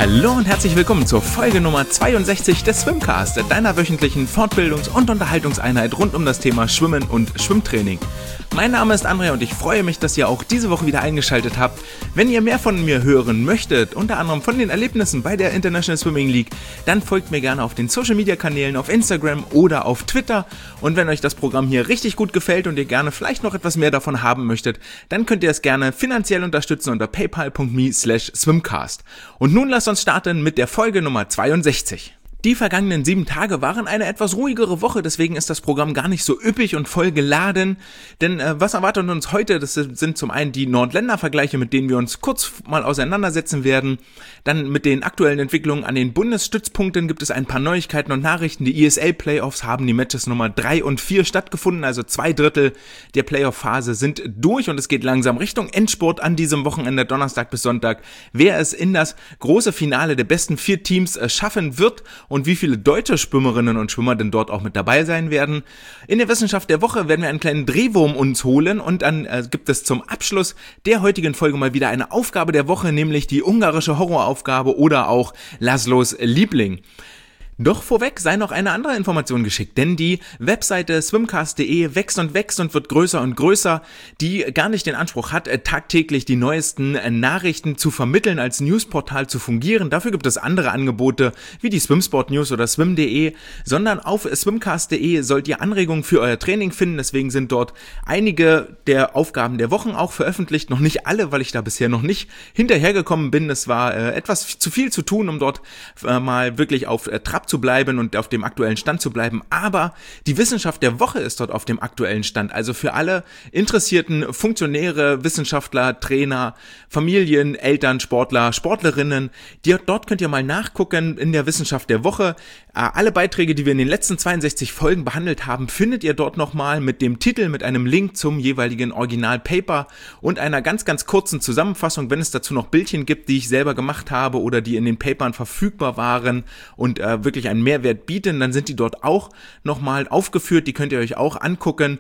Hallo und herzlich willkommen zur Folge Nummer 62 des Swimcast, deiner wöchentlichen Fortbildungs- und Unterhaltungseinheit rund um das Thema Schwimmen und Schwimmtraining. Mein Name ist André und ich freue mich, dass ihr auch diese Woche wieder eingeschaltet habt. Wenn ihr mehr von mir hören möchtet, unter anderem von den Erlebnissen bei der International Swimming League, dann folgt mir gerne auf den Social Media Kanälen auf Instagram oder auf Twitter. Und wenn euch das Programm hier richtig gut gefällt und ihr gerne vielleicht noch etwas mehr davon haben möchtet, dann könnt ihr es gerne finanziell unterstützen unter paypal.me/swimcast. Und nun lasst uns starten mit der Folge Nummer 62. Die vergangenen 7 Tage waren eine etwas ruhigere Woche, deswegen ist das Programm gar nicht so üppig und voll geladen. Denn was erwartet uns heute? Das sind zum einen die Nord-Länder-Vergleiche, mit denen wir uns kurz mal auseinandersetzen werden. Dann mit den aktuellen Entwicklungen an den Bundesstützpunkten gibt es ein paar Neuigkeiten und Nachrichten. Die ESL-Playoffs haben die Matches Nummer 3 und 4 stattgefunden, also 2/3 der Playoff-Phase sind durch und es geht langsam Richtung Endspurt an diesem Wochenende, Donnerstag bis Sonntag. Wer es in das große Finale der besten 4 Teams schaffen wird und wie viele deutsche Schwimmerinnen und Schwimmer denn dort auch mit dabei sein werden. In der Wissenschaft der Woche werden wir einen kleinen Drehwurm uns holen und dann gibt es zum Abschluss der heutigen Folge mal wieder eine Aufgabe der Woche, nämlich die ungarische Horroraufgabe oder auch Laszlos Liebling. Doch vorweg sei noch eine andere Information geschickt, denn die Webseite swimcast.de wächst und wird größer und größer, die gar nicht den Anspruch hat, tagtäglich die neuesten Nachrichten zu vermitteln, als Newsportal zu fungieren. Dafür gibt es andere Angebote wie die Swimsport News oder swim.de, sondern auf swimcast.de sollt ihr Anregungen für euer Training finden. Deswegen sind dort einige der Aufgaben der Wochen auch veröffentlicht, noch nicht alle, weil ich da bisher noch nicht hinterhergekommen bin. Es war etwas zu viel zu tun, um dort mal wirklich auf Trab zu bleiben und auf dem aktuellen Stand zu bleiben, aber die Wissenschaft der Woche ist dort auf dem aktuellen Stand, also für alle interessierten Funktionäre, Wissenschaftler, Trainer, Familien, Eltern, Sportler, Sportlerinnen, dort könnt ihr mal nachgucken in der Wissenschaft der Woche. Alle Beiträge, die wir in den letzten 62 Folgen behandelt haben, findet ihr dort nochmal mit dem Titel, mit einem Link zum jeweiligen Originalpaper und einer ganz, ganz kurzen Zusammenfassung, wenn es dazu noch Bildchen gibt, die ich selber gemacht habe oder die in den Papern verfügbar waren und wirklich einen Mehrwert bieten, dann sind die dort auch nochmal aufgeführt, die könnt ihr euch auch angucken.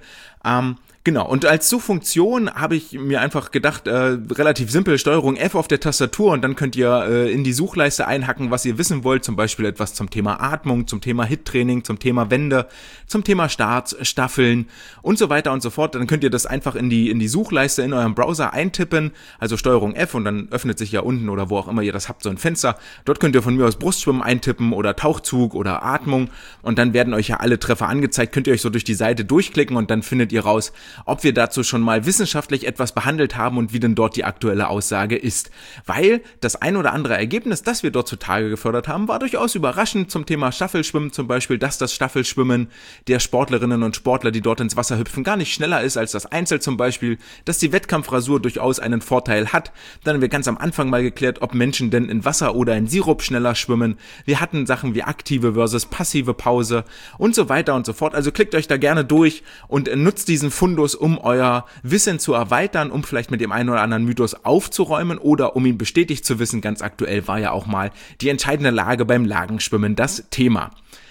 Genau, und als Suchfunktion habe ich mir einfach gedacht, relativ simpel, Steuerung F auf der Tastatur und dann könnt ihr in die Suchleiste einhacken, was ihr wissen wollt, zum Beispiel etwas zum Thema Atmung, zum Thema HIIT-Training, zum Thema Wände, zum Thema Starts, Staffeln und so weiter und so fort. Dann könnt ihr das einfach in die Suchleiste in eurem Browser eintippen, also Steuerung F und dann öffnet sich ja unten oder wo auch immer ihr das habt, so ein Fenster. Dort könnt ihr von mir aus Brustschwimmen eintippen oder Tauchzug oder Atmung und dann werden euch ja alle Treffer angezeigt, könnt ihr euch so durch die Seite durchklicken und dann findet ihr raus, ob wir dazu schon mal wissenschaftlich etwas behandelt haben und wie denn dort die aktuelle Aussage ist. Weil das ein oder andere Ergebnis, das wir dort zutage gefördert haben, war durchaus überraschend zum Thema Staffelschwimmen, zum Beispiel, dass das Staffelschwimmen der Sportlerinnen und Sportler, die dort ins Wasser hüpfen, gar nicht schneller ist als das Einzel zum Beispiel, dass die Wettkampfrasur durchaus einen Vorteil hat. Dann haben wir ganz am Anfang mal geklärt, ob Menschen denn in Wasser oder in Sirup schneller schwimmen. Wir hatten Sachen wie aktive versus passive Pause und so weiter und so fort. Also klickt euch da gerne durch und nutzt diesen Fundus, um euer Wissen zu erweitern, um vielleicht mit dem einen oder anderen Mythos aufzuräumen oder um ihn bestätigt zu wissen. Ganz aktuell war ja auch mal die entscheidende Lage beim Lagenschwimmen das Thema.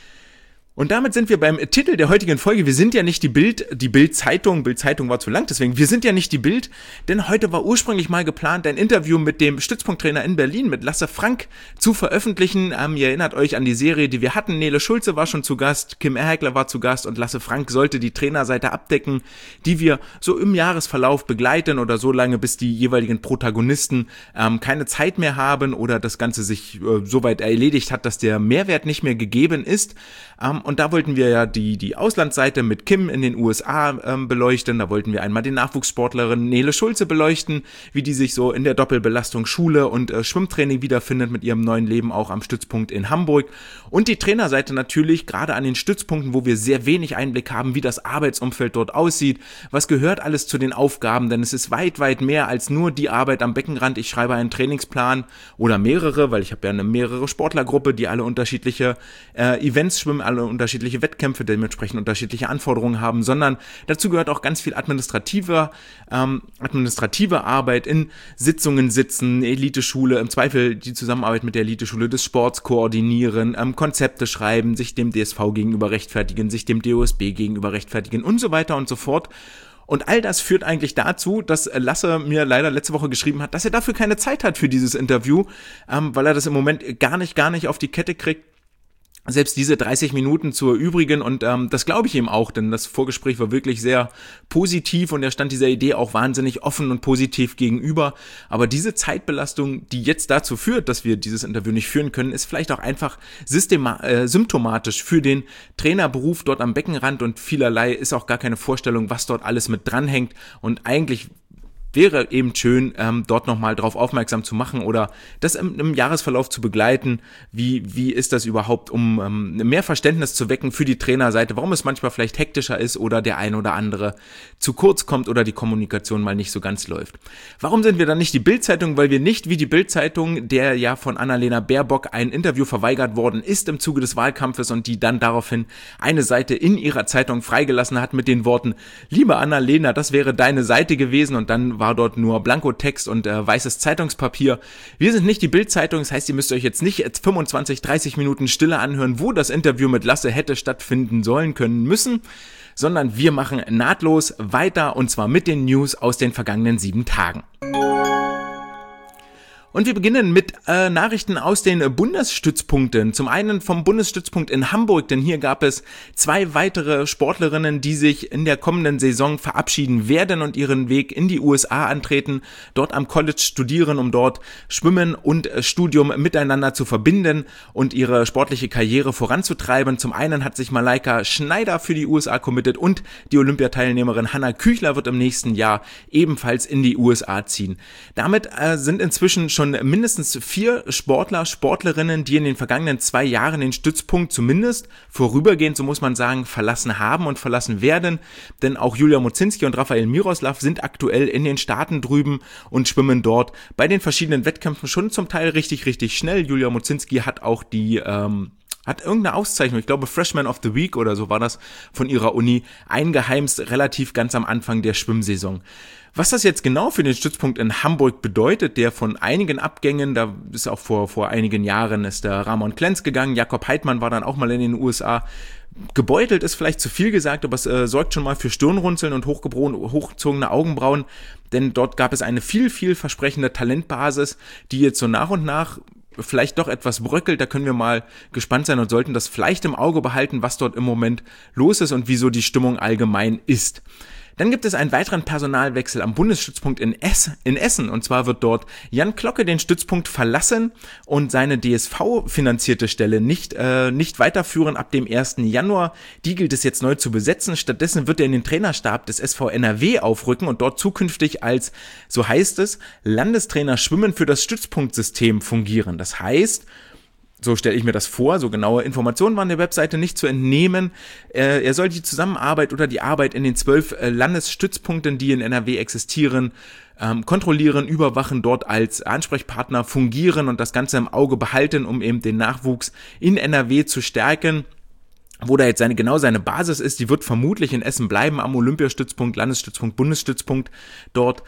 Und damit sind wir beim Titel der heutigen Folge. Wir sind ja nicht die Bild-Zeitung. Bild-Zeitung war zu lang, deswegen, wir sind ja nicht die Bild, denn heute war ursprünglich mal geplant, ein Interview mit dem Stützpunkttrainer in Berlin, mit Lasse Frank, zu veröffentlichen. Ihr erinnert euch an die Serie, die wir hatten. Nele Schulze war schon zu Gast, Kim Erhäckler war zu Gast und Lasse Frank sollte die Trainerseite abdecken, die wir so im Jahresverlauf begleiten oder so lange, bis die jeweiligen Protagonisten keine Zeit mehr haben oder das Ganze sich soweit erledigt hat, dass der Mehrwert nicht mehr gegeben ist. Und da wollten wir ja die Auslandsseite mit Kim in den USA beleuchten. Da wollten wir einmal den Nachwuchssportlerin Nele Schulze beleuchten, wie die sich so in der Doppelbelastung Schule und Schwimmtraining wiederfindet mit ihrem neuen Leben auch am Stützpunkt in Hamburg. Und die Trainerseite natürlich, gerade an den Stützpunkten, wo wir sehr wenig Einblick haben, wie das Arbeitsumfeld dort aussieht. Was gehört alles zu den Aufgaben? Denn es ist weit, weit mehr als nur die Arbeit am Beckenrand. Ich schreibe einen Trainingsplan oder mehrere, weil ich habe ja mehrere Sportlergruppe, die alle unterschiedliche Events schwimmen, alle unterschiedliche Wettkämpfe, dementsprechend unterschiedliche Anforderungen haben, sondern dazu gehört auch ganz viel administrative Arbeit in Sitzungen sitzen, Eliteschule, im Zweifel die Zusammenarbeit mit der Eliteschule des Sports koordinieren, Konzepte schreiben, sich dem DSV gegenüber rechtfertigen, sich dem DOSB gegenüber rechtfertigen und so weiter und so fort. Und all das führt eigentlich dazu, dass Lasse mir leider letzte Woche geschrieben hat, dass er dafür keine Zeit hat für dieses Interview, weil er das im Moment gar nicht auf die Kette kriegt, selbst diese 30 Minuten zu erübrigen, und das glaube ich ihm auch, denn das Vorgespräch war wirklich sehr positiv und er stand dieser Idee auch wahnsinnig offen und positiv gegenüber. Aber diese Zeitbelastung, die jetzt dazu führt, dass wir dieses Interview nicht führen können, ist vielleicht auch einfach symptomatisch für den Trainerberuf dort am Beckenrand, und vielerlei ist auch gar keine Vorstellung, was dort alles mit dranhängt, und eigentlich wäre eben schön, dort nochmal drauf aufmerksam zu machen oder das im Jahresverlauf zu begleiten. Wie ist das überhaupt, um mehr Verständnis zu wecken für die Trainerseite, warum es manchmal vielleicht hektischer ist oder der ein oder andere zu kurz kommt oder die Kommunikation mal nicht so ganz läuft. Warum sind wir dann nicht die Bild-Zeitung? Weil wir nicht wie die Bild-Zeitung, der ja von Annalena Baerbock ein Interview verweigert worden ist im Zuge des Wahlkampfes und die dann daraufhin eine Seite in ihrer Zeitung freigelassen hat mit den Worten: Liebe Annalena, das wäre deine Seite gewesen, und dann war dort nur Blankotext und weißes Zeitungspapier. Wir sind nicht die Bild-Zeitung, das heißt, ihr müsst euch jetzt nicht 25, 30 Minuten Stille anhören, wo das Interview mit Lasse hätte stattfinden sollen können müssen, sondern wir machen nahtlos weiter, und zwar mit den News aus den vergangenen 7 Tagen. Und wir beginnen mit Nachrichten aus den Bundesstützpunkten. Zum einen vom Bundesstützpunkt in Hamburg, denn hier gab es 2 weitere Sportlerinnen, die sich in der kommenden Saison verabschieden werden und ihren Weg in die USA antreten, dort am College studieren, um dort Schwimmen und Studium miteinander zu verbinden und ihre sportliche Karriere voranzutreiben. Zum einen hat sich Malaika Schneider für die USA committed und die Olympiateilnehmerin Hanna Küchler wird im nächsten Jahr ebenfalls in die USA ziehen. Damit sind inzwischen schon mindestens 4 Sportler, Sportlerinnen, die in den vergangenen 2 Jahren den Stützpunkt zumindest vorübergehend, so muss man sagen, verlassen haben und verlassen werden, denn auch Julia Mozinski und Rafael Miroslav sind aktuell in den Staaten drüben und schwimmen dort bei den verschiedenen Wettkämpfen schon zum Teil richtig schnell. Julia Mozinski hat auch hat irgendeine Auszeichnung, ich glaube Freshman of the Week oder so war das, von ihrer Uni eingeheimst, relativ ganz am Anfang der Schwimmsaison. Was das jetzt genau für den Stützpunkt in Hamburg bedeutet, der von einigen Abgängen, da ist auch vor einigen Jahren ist der Ramon Klenz gegangen, Jakob Heidmann war dann auch mal in den USA, gebeutelt ist vielleicht zu viel gesagt, aber es sorgt schon mal für Stirnrunzeln und hochgezogene Augenbrauen, denn dort gab es eine viel versprechende Talentbasis, die jetzt so nach und nach vielleicht doch etwas bröckelt. Da können wir mal gespannt sein und sollten das vielleicht im Auge behalten, was dort im Moment los ist und wieso die Stimmung allgemein ist. Dann gibt es einen weiteren Personalwechsel am Bundesstützpunkt in Essen, und zwar wird dort Jan Klocke den Stützpunkt verlassen und seine DSV-finanzierte Stelle nicht weiterführen ab dem 1. Januar. Die gilt es jetzt neu zu besetzen. Stattdessen wird er in den Trainerstab des SV NRW aufrücken und dort zukünftig als, so heißt es, Landestrainer Schwimmen für das Stützpunktsystem fungieren. Das heißt, so stelle ich mir das vor, so genaue Informationen waren der Webseite nicht zu entnehmen. Er soll die Zusammenarbeit oder die Arbeit in den 12 Landesstützpunkten, die in NRW existieren, kontrollieren, überwachen, dort als Ansprechpartner fungieren und das Ganze im Auge behalten, um eben den Nachwuchs in NRW zu stärken. Wo da jetzt seine Basis ist, die wird vermutlich in Essen bleiben, am Olympiastützpunkt, Landesstützpunkt, Bundesstützpunkt dort.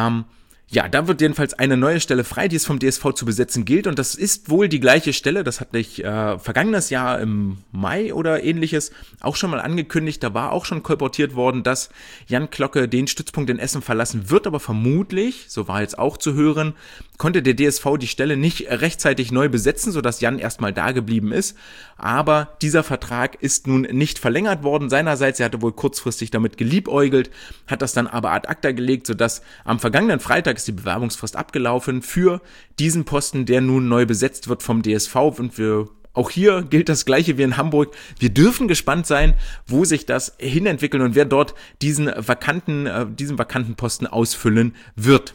Ja, da wird jedenfalls eine neue Stelle frei, die es vom DSV zu besetzen gilt, und das ist wohl die gleiche Stelle, das hatte ich vergangenes Jahr im Mai oder ähnliches auch schon mal angekündigt, da war auch schon kolportiert worden, dass Jan Klocke den Stützpunkt in Essen verlassen wird, aber vermutlich, so war jetzt auch zu hören, konnte der DSV die Stelle nicht rechtzeitig neu besetzen, sodass Jan erstmal da geblieben ist, aber dieser Vertrag ist nun nicht verlängert worden seinerseits, er hatte wohl kurzfristig damit geliebäugelt, hat das dann aber ad acta gelegt, sodass am vergangenen Freitag ist die Bewerbungsfrist abgelaufen für diesen Posten, der nun neu besetzt wird vom DSV, und auch hier gilt das Gleiche wie in Hamburg. Wir dürfen gespannt sein, wo sich das hinentwickelt und wer dort diesen vakanten Posten ausfüllen wird.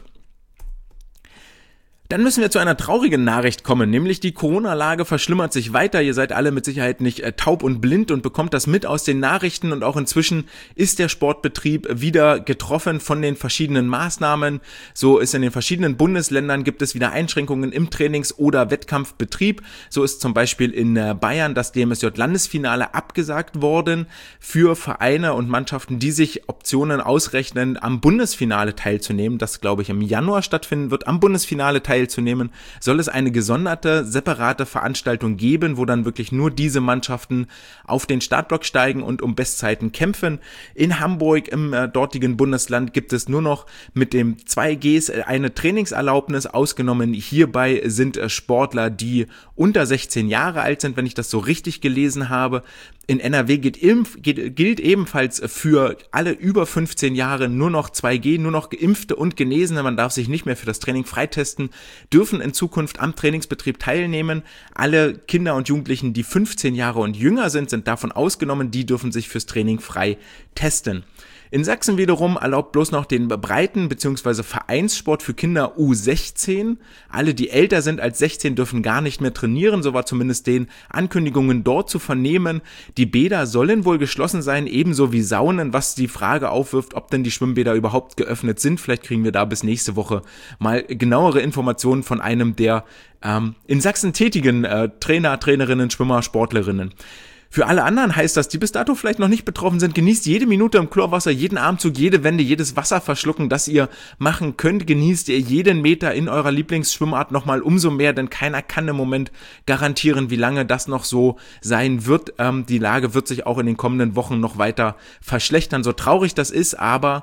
Dann müssen wir zu einer traurigen Nachricht kommen, nämlich die Corona-Lage verschlimmert sich weiter. Ihr seid alle mit Sicherheit nicht taub und blind und bekommt das mit aus den Nachrichten, und auch inzwischen ist der Sportbetrieb wieder getroffen von den verschiedenen Maßnahmen. So ist in den verschiedenen Bundesländern gibt es wieder Einschränkungen im Trainings- oder Wettkampfbetrieb. So ist zum Beispiel in Bayern das DMSJ-Landesfinale abgesagt worden für Vereine und Mannschaften, die sich Optionen ausrechnen, am Bundesfinale teilzunehmen. Das, glaube ich, im Januar stattfinden wird, am Bundesfinale teilzunehmen. teilzunehmen, soll es eine gesonderte, separate Veranstaltung geben, wo dann wirklich nur diese Mannschaften auf den Startblock steigen und um Bestzeiten kämpfen. In Hamburg, im dortigen Bundesland, gibt es nur noch mit dem 2Gs eine Trainingserlaubnis. Ausgenommen hierbei sind Sportler, die unter 16 Jahre alt sind, wenn ich das so richtig gelesen habe. In NRW gilt ebenfalls für alle über 15 Jahre nur noch 2G, nur noch Geimpfte und Genesene. Man darf sich nicht mehr für das Training freitesten, dürfen in Zukunft am Trainingsbetrieb teilnehmen. Alle Kinder und Jugendlichen, die 15 Jahre und jünger sind davon ausgenommen. Die dürfen sich fürs Training frei testen. In Sachsen wiederum erlaubt bloß noch den Breiten- bzw. Vereinssport für Kinder U16. Alle, die älter sind als 16, dürfen gar nicht mehr trainieren. So war zumindest den Ankündigungen dort zu vernehmen. Die Bäder sollen wohl geschlossen sein, ebenso wie Saunen, was die Frage aufwirft, ob denn die Schwimmbäder überhaupt geöffnet sind. Vielleicht kriegen wir da bis nächste Woche mal genauere Informationen von einem der in Sachsen tätigen Trainer, Trainerinnen, Schwimmer, Sportlerinnen. Für alle anderen heißt das, die bis dato vielleicht noch nicht betroffen sind, genießt jede Minute im Chlorwasser, jeden Atemzug, jede Wende, jedes Wasser verschlucken, das ihr machen könnt. Genießt ihr jeden Meter in eurer Lieblingsschwimmart nochmal umso mehr, denn keiner kann im Moment garantieren, wie lange das noch so sein wird. Die Lage wird sich auch in den kommenden Wochen noch weiter verschlechtern, so traurig das ist, aber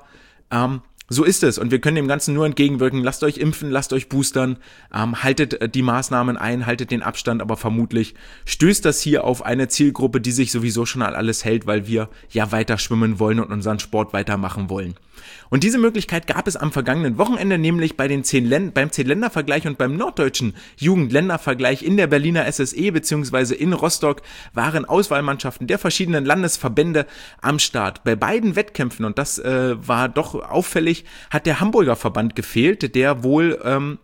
so ist es und wir können dem Ganzen nur entgegenwirken. Lasst euch impfen, lasst euch boostern, haltet die Maßnahmen ein, haltet den Abstand, aber vermutlich stößt das hier auf eine Zielgruppe, die sich sowieso schon an alles hält, weil wir ja weiter schwimmen wollen und unseren Sport weitermachen wollen. Und diese Möglichkeit gab es am vergangenen Wochenende, nämlich beim 10-Länder-Vergleich und beim norddeutschen Jugendländervergleich in der Berliner SSE bzw. in Rostock waren Auswahlmannschaften der verschiedenen Landesverbände am Start. Bei beiden Wettkämpfen, und das war doch auffällig, hat der Hamburger Verband gefehlt, der wohl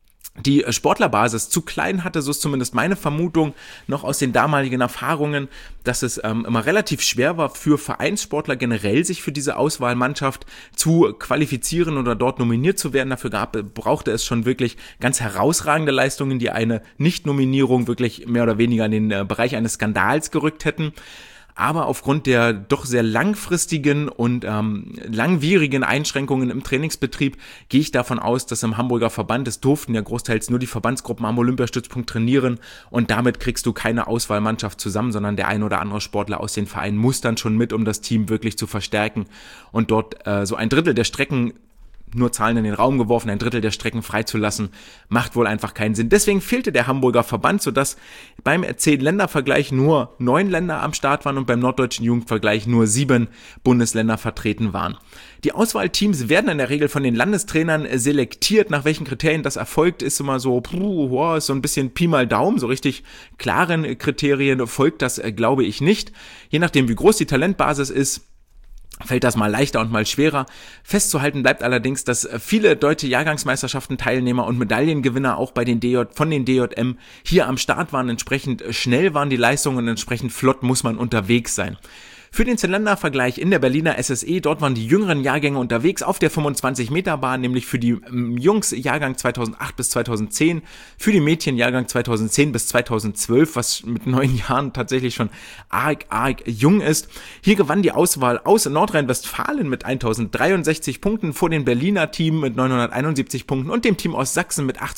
die Sportlerbasis zu klein hatte, so ist zumindest meine Vermutung noch aus den damaligen Erfahrungen, dass es immer relativ schwer war für Vereinssportler generell, sich für diese Auswahlmannschaft zu qualifizieren oder dort nominiert zu werden. Dafür brauchte es schon wirklich ganz herausragende Leistungen, die eine Nicht-Nominierung wirklich mehr oder weniger in den Bereich eines Skandals gerückt hätten. Aber aufgrund der doch sehr langfristigen und langwierigen Einschränkungen im Trainingsbetrieb gehe ich davon aus, dass im Hamburger Verband, es durften ja großteils nur die Verbandsgruppen am Olympiastützpunkt trainieren und damit kriegst du keine Auswahlmannschaft zusammen, sondern der ein oder andere Sportler aus den Vereinen muss dann schon mit, um das Team wirklich zu verstärken und dort so ein Drittel der Strecken, nur Zahlen in den Raum geworfen, ein Drittel der Strecken freizulassen, macht wohl einfach keinen Sinn. Deswegen fehlte der Hamburger Verband, sodass beim 10-Länder-Vergleich nur 9 Länder am Start waren und beim norddeutschen Jugendvergleich nur 7 Bundesländer vertreten waren. Die Auswahlteams werden in der Regel von den Landestrainern selektiert. Nach welchen Kriterien das erfolgt, ist immer so, ist so ein bisschen Pi mal Daumen. So richtig klaren Kriterien folgt das, glaube ich, nicht. Je nachdem, wie groß die Talentbasis ist, fällt das mal leichter und mal schwerer. Festzuhalten bleibt allerdings, dass viele deutsche Jahrgangsmeisterschaften Teilnehmer und Medaillengewinner auch bei den von den DJM hier am Start waren. Entsprechend schnell waren die Leistungen und entsprechend flott muss man unterwegs sein. Für den 10-Länder-Vergleich in der Berliner SSE, dort waren die jüngeren Jahrgänge unterwegs auf der 25-Meter-Bahn, nämlich für die Jungs Jahrgang 2008 bis 2010, für die Mädchen Jahrgang 2010 bis 2012, was mit 9 Jahren tatsächlich schon arg jung ist. Hier gewann die Auswahl aus Nordrhein-Westfalen mit 1063 Punkten vor dem Berliner Team mit 971 Punkten und dem Team aus Sachsen mit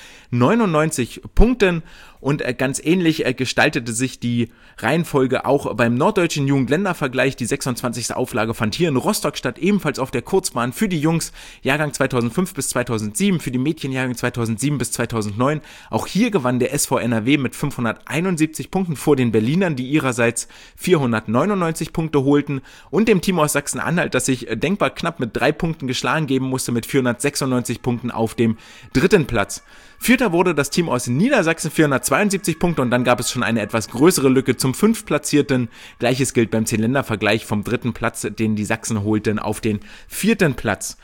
899 Punkten. Und ganz ähnlich gestaltete sich die Reihenfolge auch beim norddeutschen Jugendländervergleich. Die 26. Auflage fand hier in Rostock statt, ebenfalls auf der Kurzbahn für die Jungs Jahrgang 2005 bis 2007, für die Mädchen Jahrgang 2007 bis 2009. Auch hier gewann der SV NRW mit 571 Punkten vor den Berlinern, die ihrerseits 499 Punkte holten, und dem Team aus Sachsen-Anhalt, das sich denkbar knapp mit 3 Punkten geschlagen geben musste, mit 496 Punkten auf dem 3. Platz. Vierter wurde das Team aus Niedersachsen, 472 Punkte, und dann gab es schon eine etwas größere Lücke zum 5. Platzierten. Gleiches gilt beim 10-Länder-Vergleich vom 3. Platz, den die Sachsen holten, auf den 4. Platz.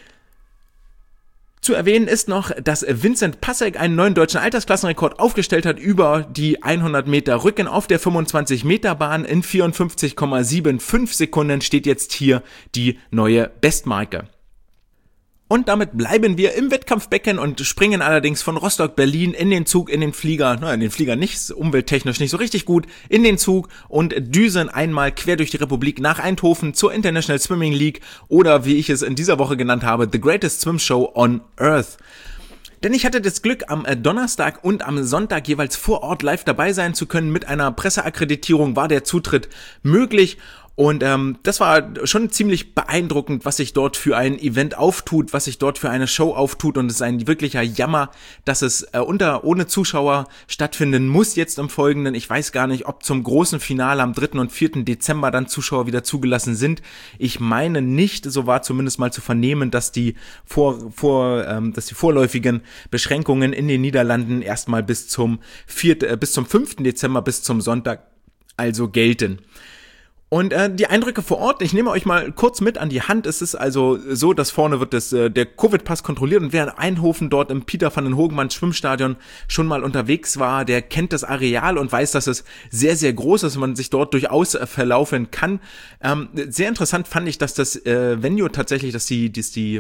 Zu erwähnen ist noch, dass Vincent Passek einen neuen deutschen Altersklassenrekord aufgestellt hat über die 100 Meter Rücken auf der 25-Meter-Bahn. In 54,75 Sekunden steht jetzt hier die neue Bestmarke. Und damit bleiben wir im Wettkampfbecken und springen allerdings von Rostock-Berlin in den Zug, in den Flieger nicht, umwelttechnisch nicht so richtig gut, in den Zug und düsen einmal quer durch die Republik nach Eindhoven zur International Swimming League oder wie ich es in dieser Woche genannt habe, The Greatest Swim Show on Earth. Denn ich hatte das Glück, am Donnerstag und am Sonntag jeweils vor Ort live dabei sein zu können. Mit einer Presseakkreditierung war der Zutritt möglich. Und das war schon ziemlich beeindruckend, was sich dort für ein Event auftut, was sich dort für eine Show auftut. Und es ist ein wirklicher Jammer, dass es ohne Zuschauer stattfinden muss jetzt im Folgenden. Ich weiß gar nicht, ob zum großen Finale am 3. und 4. Dezember dann Zuschauer wieder zugelassen sind. Ich meine nicht, so war zumindest mal zu vernehmen, dass die vorläufigen Beschränkungen in den Niederlanden erstmal bis zum 5. Dezember, bis zum Sonntag also gelten. Und die Eindrücke vor Ort, ich nehme euch mal kurz mit an die Hand. Es ist also so, dass vorne wird der Covid-Pass kontrolliert und wer in Eindhoven dort im Pieter van den Hogeband Schwimmstadion schon mal unterwegs war, der kennt das Areal und weiß, dass es sehr, sehr groß ist und man sich dort durchaus verlaufen kann. Sehr interessant fand ich, dass das Venue tatsächlich, dass die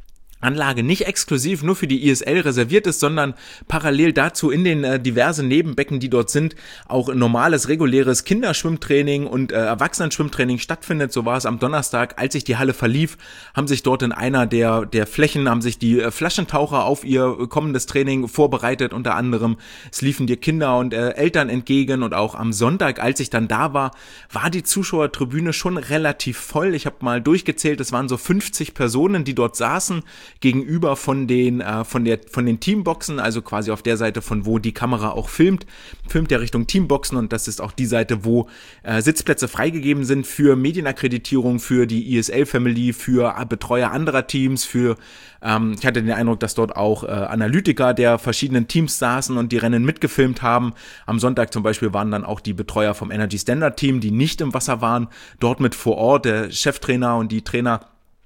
Anlage nicht exklusiv nur für die ISL reserviert ist, sondern parallel dazu in den diversen Nebenbecken, die dort sind, auch normales, reguläres Kinderschwimmtraining und Erwachsenenschwimmtraining stattfindet. So war es am Donnerstag, als sich die Halle verlief, haben sich dort in einer der Flächen, haben sich die Flaschentaucher auf ihr kommendes Training vorbereitet, unter anderem. Es liefen dir Kinder und Eltern entgegen und auch am Sonntag, als ich dann da war die Zuschauertribüne schon relativ voll. Ich habe mal durchgezählt, es waren so 50 Personen, die dort saßen, gegenüber von den Teamboxen, also quasi auf der Seite, von wo die Kamera auch filmt ja Richtung Teamboxen und das ist auch die Seite, wo Sitzplätze freigegeben sind für Medienakkreditierung, für die ISL-Family, für Betreuer anderer Teams, ich hatte den Eindruck, dass dort auch Analytiker der verschiedenen Teams saßen und die Rennen mitgefilmt haben. Am Sonntag zum Beispiel waren dann auch die Betreuer vom Energy Standard Team, die nicht im Wasser waren, dort mit vor Ort, der Cheftrainer und die Trainer,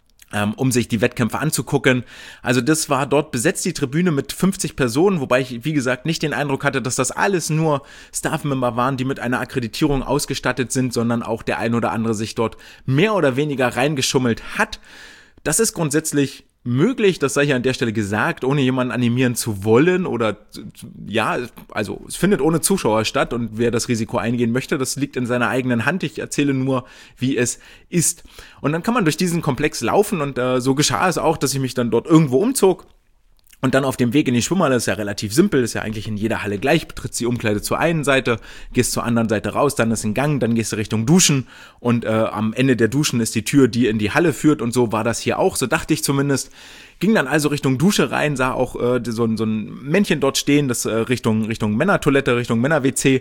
um sich die Wettkämpfe anzugucken. Also das war dort besetzt, die Tribüne mit 50 Personen, wobei ich, wie gesagt, nicht den Eindruck hatte, dass das alles nur Staff-Member waren, die mit einer Akkreditierung ausgestattet sind, sondern auch der ein oder andere sich dort mehr oder weniger reingeschummelt hat. Das ist grundsätzlich möglich, das sei hier an der Stelle gesagt, ohne jemanden animieren zu wollen oder ja, also es findet ohne Zuschauer statt und wer das Risiko eingehen möchte, das liegt in seiner eigenen Hand. Ich erzähle nur, wie es ist. Und dann kann man durch diesen Komplex laufen und so geschah es auch, dass ich mich dann dort irgendwo umzog. Und dann auf dem Weg in die Schwimmhalle ist ja relativ simpel, ist ja eigentlich in jeder Halle gleich, betrittst die Umkleide zur einen Seite, gehst zur anderen Seite raus, dann ist ein Gang, dann gehst du Richtung Duschen und am Ende der Duschen ist die Tür, die in die Halle führt und so war das hier auch, so dachte ich zumindest. Ging dann also Richtung Dusche rein, sah auch so ein Männchen dort stehen, das Richtung Männertoilette, Richtung Männer-WC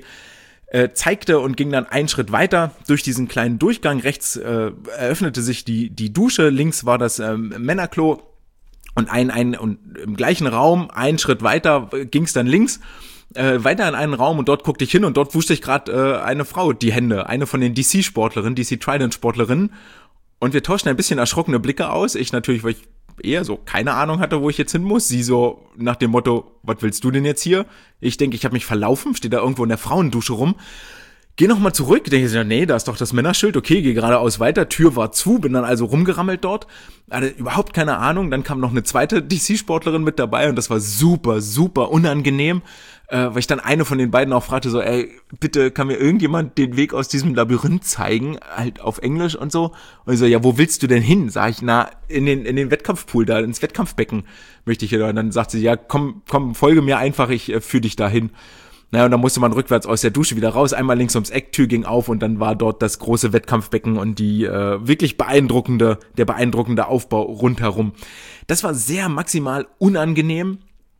zeigte und ging dann einen Schritt weiter durch diesen kleinen Durchgang. Rechts eröffnete sich die Dusche, links war das Männerklo. Und und im gleichen Raum, einen Schritt weiter, ging es dann links, weiter in einen Raum und dort guckte ich hin und dort wusch sich gerade eine Frau die Hände, eine von den DC Trident-Sportlerinnen. Und wir tauschten ein bisschen erschrockene Blicke aus. Ich natürlich, weil ich eher so keine Ahnung hatte, wo ich jetzt hin muss. Sie so nach dem Motto, was willst du denn jetzt hier? Ich denke, ich habe mich verlaufen, stehe da irgendwo in der Frauendusche rum. Geh nochmal zurück, denke ich, nee, da ist doch das Männerschild, okay, geh geradeaus weiter, Tür war zu, bin dann also rumgerammelt dort, hatte überhaupt keine Ahnung, dann kam noch eine zweite DC-Sportlerin mit dabei und das war super, super unangenehm, weil ich dann eine von den beiden auch fragte so, ey, bitte kann mir irgendjemand den Weg aus diesem Labyrinth zeigen, halt auf Englisch und so, und ich so, ja, wo willst du denn hin? Sag ich, na, in den Wettkampfpool da, ins Wettkampfbecken möchte ich hier, und dann sagt sie, ja, komm, folge mir einfach, ich führe dich dahin. Naja, und dann musste man rückwärts aus der Dusche wieder raus, einmal links ums Eck, Tür ging auf und dann war dort das große Wettkampfbecken und die wirklich beeindruckende Aufbau rundherum. Das war sehr maximal unangenehm,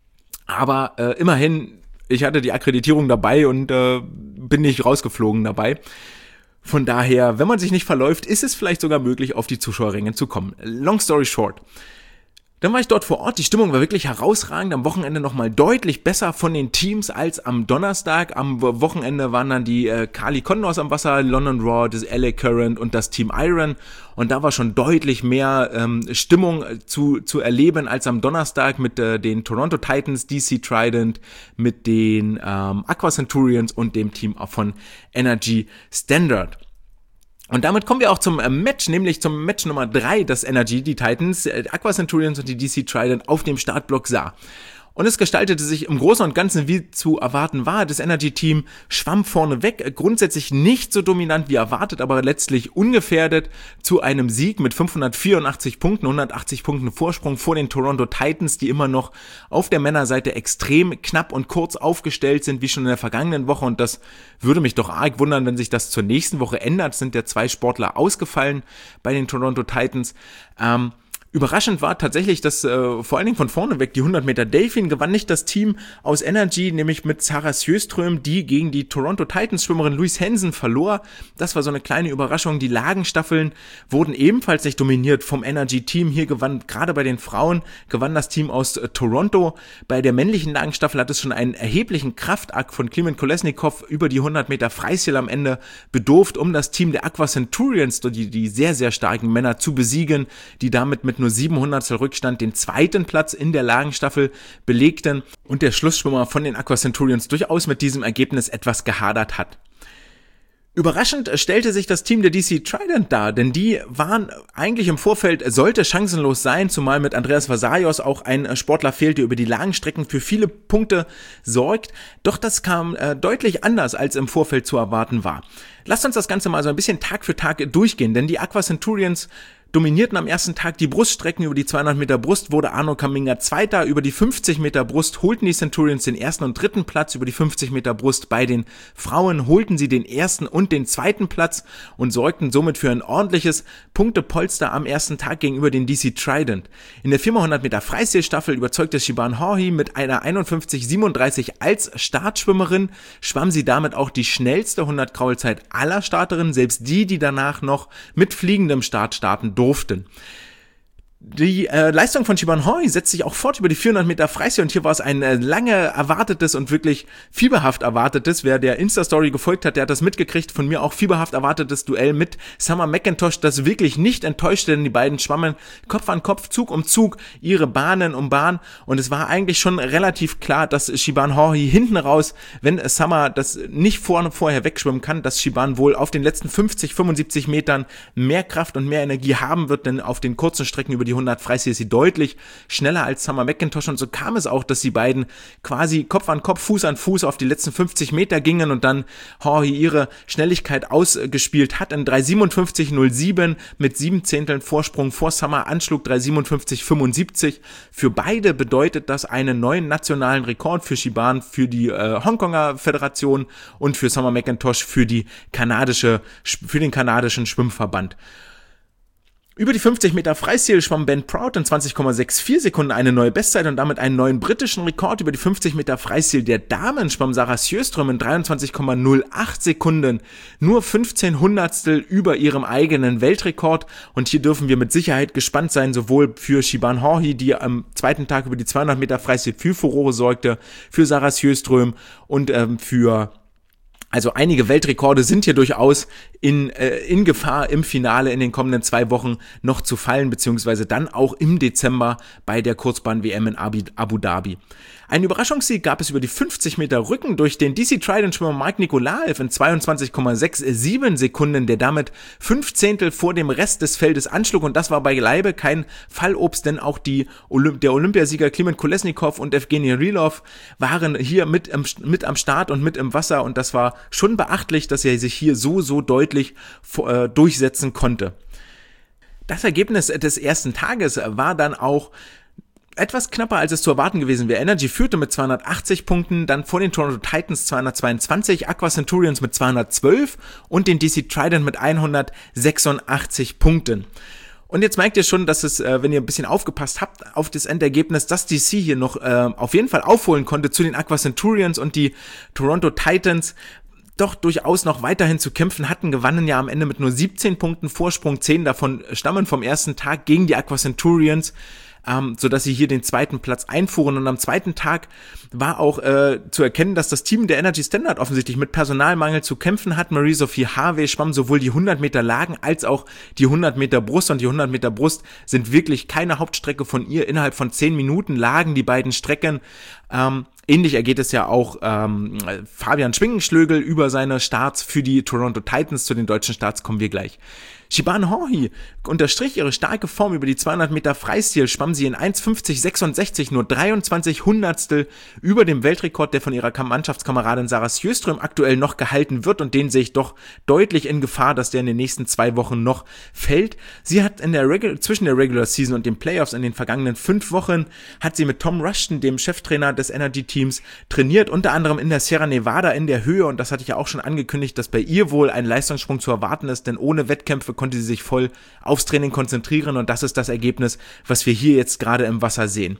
aber immerhin, ich hatte die Akkreditierung dabei und bin nicht rausgeflogen dabei. Von daher, wenn man sich nicht verläuft, ist es vielleicht sogar möglich, auf die Zuschauerränge zu kommen. Long story short. Dann war ich dort vor Ort, die Stimmung war wirklich herausragend, am Wochenende nochmal deutlich besser von den Teams als am Donnerstag. Am Wochenende waren dann die Kali Condors am Wasser, London Raw, das LA Current und das Team Iron und da war schon deutlich mehr Stimmung zu erleben als am Donnerstag mit den Toronto Titans, DC Trident, mit den Aqua Centurions und dem Team von Energy Standard. Und damit kommen wir auch zum Match, nämlich zum Match Nummer 3, das Energy, die Titans, Aqua Centurions und die DC Trident auf dem Startblock sah. Und es gestaltete sich im Großen und Ganzen wie zu erwarten war. Das Energy-Team schwamm vorne weg, grundsätzlich nicht so dominant wie erwartet, aber letztlich ungefährdet zu einem Sieg mit 584 Punkten, 180 Punkten Vorsprung vor den Toronto Titans, die immer noch auf der Männerseite extrem knapp und kurz aufgestellt sind, wie schon in der vergangenen Woche. Und das würde mich doch arg wundern, wenn sich das zur nächsten Woche ändert. Es sind ja 2 Sportler ausgefallen bei den Toronto Titans. Überraschend war tatsächlich, dass vor allen Dingen von vorne weg die 100 Meter Delfin gewann nicht das Team aus Energy, nämlich mit Sarah Sjöström, die gegen die Toronto Titans Schwimmerin Louise Hansen verlor. Das war so eine kleine Überraschung. Die Lagenstaffeln wurden ebenfalls nicht dominiert vom Energy Team. Hier gewann, gerade bei den Frauen, gewann das Team aus Toronto. Bei der männlichen Lagenstaffel hat es schon einen erheblichen Kraftakt von Klimen Kolesnikov über die 100 Meter Freistil am Ende bedurft, um das Team der Aqua Centurions, die sehr, sehr starken Männer, zu besiegen, die damit mit nur 700 Rückstand den 2. Platz in der Lagenstaffel belegten und der Schlussschwimmer von den Aqua Centurions durchaus mit diesem Ergebnis etwas gehadert hat. Überraschend stellte sich das Team der DC Trident dar, denn die waren eigentlich im Vorfeld, sollte chancenlos sein, zumal mit Andreas Vasarios auch ein Sportler fehlt, der über die Lagenstrecken für viele Punkte sorgt. Doch das kam deutlich anders, als im Vorfeld zu erwarten war. Lasst uns das Ganze mal so ein bisschen Tag für Tag durchgehen, denn die Aqua Centurions dominierten am ersten Tag die Bruststrecken. Über die 200 Meter Brust wurde Arno Kaminga Zweiter. Über die 50 Meter Brust holten die Centurions den 1. und 3. Platz. Über die 50 Meter Brust bei den Frauen holten sie den 1. und den 2. Platz und sorgten somit für ein ordentliches Punktepolster am ersten Tag gegenüber den DC Trident. In der 4x100 Meter Freistilstaffel überzeugte Siobhan Horhy mit einer 51,37 als Startschwimmerin, schwamm sie damit auch die schnellste 100-Kraulzeit aller Starterinnen, selbst die danach noch mit fliegendem Start starten durften. Die Leistung von Siobhan Horhy setzt sich auch fort über die 400 Meter Freistil und hier war es ein lange erwartetes und wirklich fieberhaft erwartetes, wer der Insta-Story gefolgt hat, der hat das mitgekriegt, von mir auch fieberhaft erwartetes Duell mit Summer McIntosh, das wirklich nicht enttäuschte, denn die beiden schwammen Kopf an Kopf, Zug um Zug, ihre Bahnen um Bahn und es war eigentlich schon relativ klar, dass Siobhan Horhy hinten raus, wenn Summer das nicht vorher wegschwimmen kann, dass Siobhan wohl auf den letzten 50, 75 Metern mehr Kraft und mehr Energie haben wird, denn auf den kurzen Strecken über die 100 Freistil ist sie deutlich schneller als Summer McIntosh und so kam es auch, dass die beiden quasi Kopf an Kopf, Fuß an Fuß auf die letzten 50 Meter gingen und dann Horhy ihre Schnelligkeit ausgespielt hat in 3:57,07 mit 7 Zehnteln Vorsprung vor Summer anschlug 3:57,75. Für beide bedeutet das einen neuen nationalen Rekord für Siobhan, für die Hongkonger Föderation und für Summer McIntosh für den kanadischen Schwimmverband. Über die 50 Meter Freistil schwamm Ben Proud in 20,64 Sekunden eine neue Bestzeit und damit einen neuen britischen Rekord. Über die 50 Meter Freistil der Damen schwamm Sarah Sjöström in 23,08 Sekunden, nur 15 Hundertstel über ihrem eigenen Weltrekord. Und hier dürfen wir mit Sicherheit gespannt sein, sowohl für Siobhan Horhy, die am zweiten Tag über die 200 Meter Freistil für Furore sorgte, für Sarah Sjöström und also einige Weltrekorde sind hier durchaus in Gefahr im Finale in den kommenden 2 Wochen noch zu fallen, beziehungsweise dann auch im Dezember bei der Kurzbahn-WM in Abu Dhabi. Einen Überraschungssieg gab es über die 50 Meter Rücken durch den DC Trident-Schwimmer Mike Nikolaev in 22,67 Sekunden, der damit 5 Zehntel vor dem Rest des Feldes anschlug und das war beileibe kein Fallobst, denn auch der Olympiasieger Klimen Kolesnikov und Evgeny Rylov waren hier mit am Start und mit im Wasser und das war schon beachtlich, dass er sich hier so deutlich durchsetzen konnte. Das Ergebnis des ersten Tages war dann auch etwas knapper, als es zu erwarten gewesen wäre. Energy führte mit 280 Punkten, dann vor den Toronto Titans 222, Aqua Centurions mit 212 und den DC Trident mit 186 Punkten. Und jetzt merkt ihr schon, dass es, wenn ihr ein bisschen aufgepasst habt auf das Endergebnis, dass DC hier noch auf jeden Fall aufholen konnte zu den Aqua Centurions und die Toronto Titans doch durchaus noch weiterhin zu kämpfen hatten, gewannen ja am Ende mit nur 17 Punkten Vorsprung, 10 davon stammen vom ersten Tag gegen die Aqua Centurions, sodass sie hier den 2. Platz einfuhren und am 2. Tag war auch zu erkennen, dass das Team der Energy Standard offensichtlich mit Personalmangel zu kämpfen hat. Marie-Sophie Harvey schwamm sowohl die 100 Meter Lagen als auch die 100 Meter Brust und die 100 Meter Brust sind wirklich keine Hauptstrecke von ihr. Innerhalb von 10 Minuten lagen die beiden Strecken Ähnlich ergeht es ja auch Fabian Schwingenschlögel über seine Starts für die Toronto Titans. Zu den deutschen Starts kommen wir gleich. Shibane Honhi unterstrich ihre starke Form über die 200 Meter Freistil, schwamm sie in 1,50,66, nur 23 Hundertstel über dem Weltrekord, der von ihrer Mannschaftskameradin Sarah Sjöström aktuell noch gehalten wird, und den sehe ich doch deutlich in Gefahr, dass der in den nächsten 2 Wochen noch fällt. Sie hat zwischen der Regular Season und den Playoffs in den vergangenen 5 Wochen hat sie mit Tom Rushton, dem Cheftrainer des Energy Teams, trainiert, unter anderem in der Sierra Nevada in der Höhe, und das hatte ich ja auch schon angekündigt, dass bei ihr wohl ein Leistungssprung zu erwarten ist, denn ohne Wettkämpfe konnte sie sich voll aufs Training konzentrieren, und das ist das Ergebnis, was wir hier jetzt gerade im Wasser sehen.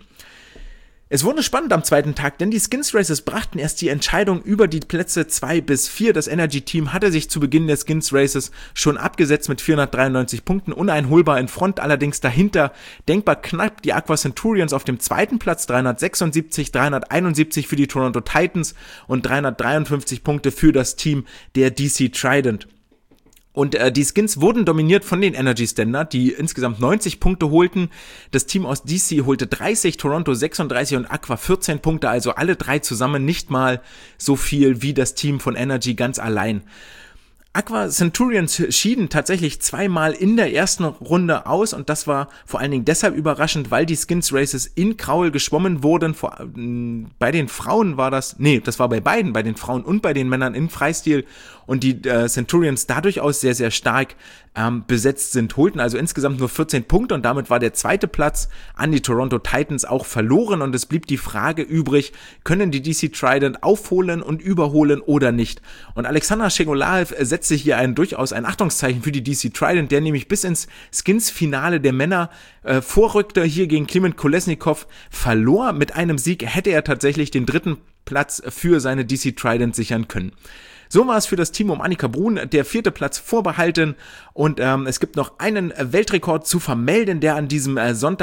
Es wurde spannend am zweiten Tag, denn die Skins Races brachten erst die Entscheidung über die Plätze 2 bis 4. Das Energy Team hatte sich zu Beginn der Skins Races schon abgesetzt mit 493 Punkten, uneinholbar in Front, allerdings dahinter denkbar knapp die Aqua Centurions auf dem zweiten Platz, 376, 371 für die Toronto Titans und 353 Punkte für das Team der DC Trident. Und die Skins wurden dominiert von den Energy Standard, die insgesamt 90 Punkte holten. Das Team aus DC holte 30, Toronto 36 und Aqua 14 Punkte, also alle 3 zusammen nicht mal so viel wie das Team von Energy ganz allein. Aqua Centurions schieden tatsächlich 2-mal in der ersten Runde aus, und das war vor allen Dingen deshalb überraschend, weil die Skins Races in Kraul geschwommen wurden. Bei den Frauen war das war bei beiden, bei den Frauen und bei den Männern im Freistil, und die Centurions da durchaus sehr, sehr stark besetzt sind, holten also insgesamt nur 14 Punkte, und damit war der zweite Platz an die Toronto Titans auch verloren, und es blieb die Frage übrig, können die DC Trident aufholen und überholen oder nicht? Und Alexander Shegolaev setzte hier durchaus ein Achtungszeichen für die DC Trident, der nämlich bis ins Skins-Finale der Männer vorrückte, hier gegen Kliment Kolesnikov, verlor. Mit einem Sieg hätte er tatsächlich den 3. Platz für seine DC Trident sichern können. So war es für das Team um Annika Brun der 4. Platz vorbehalten, und es gibt noch einen Weltrekord zu vermelden, der an diesem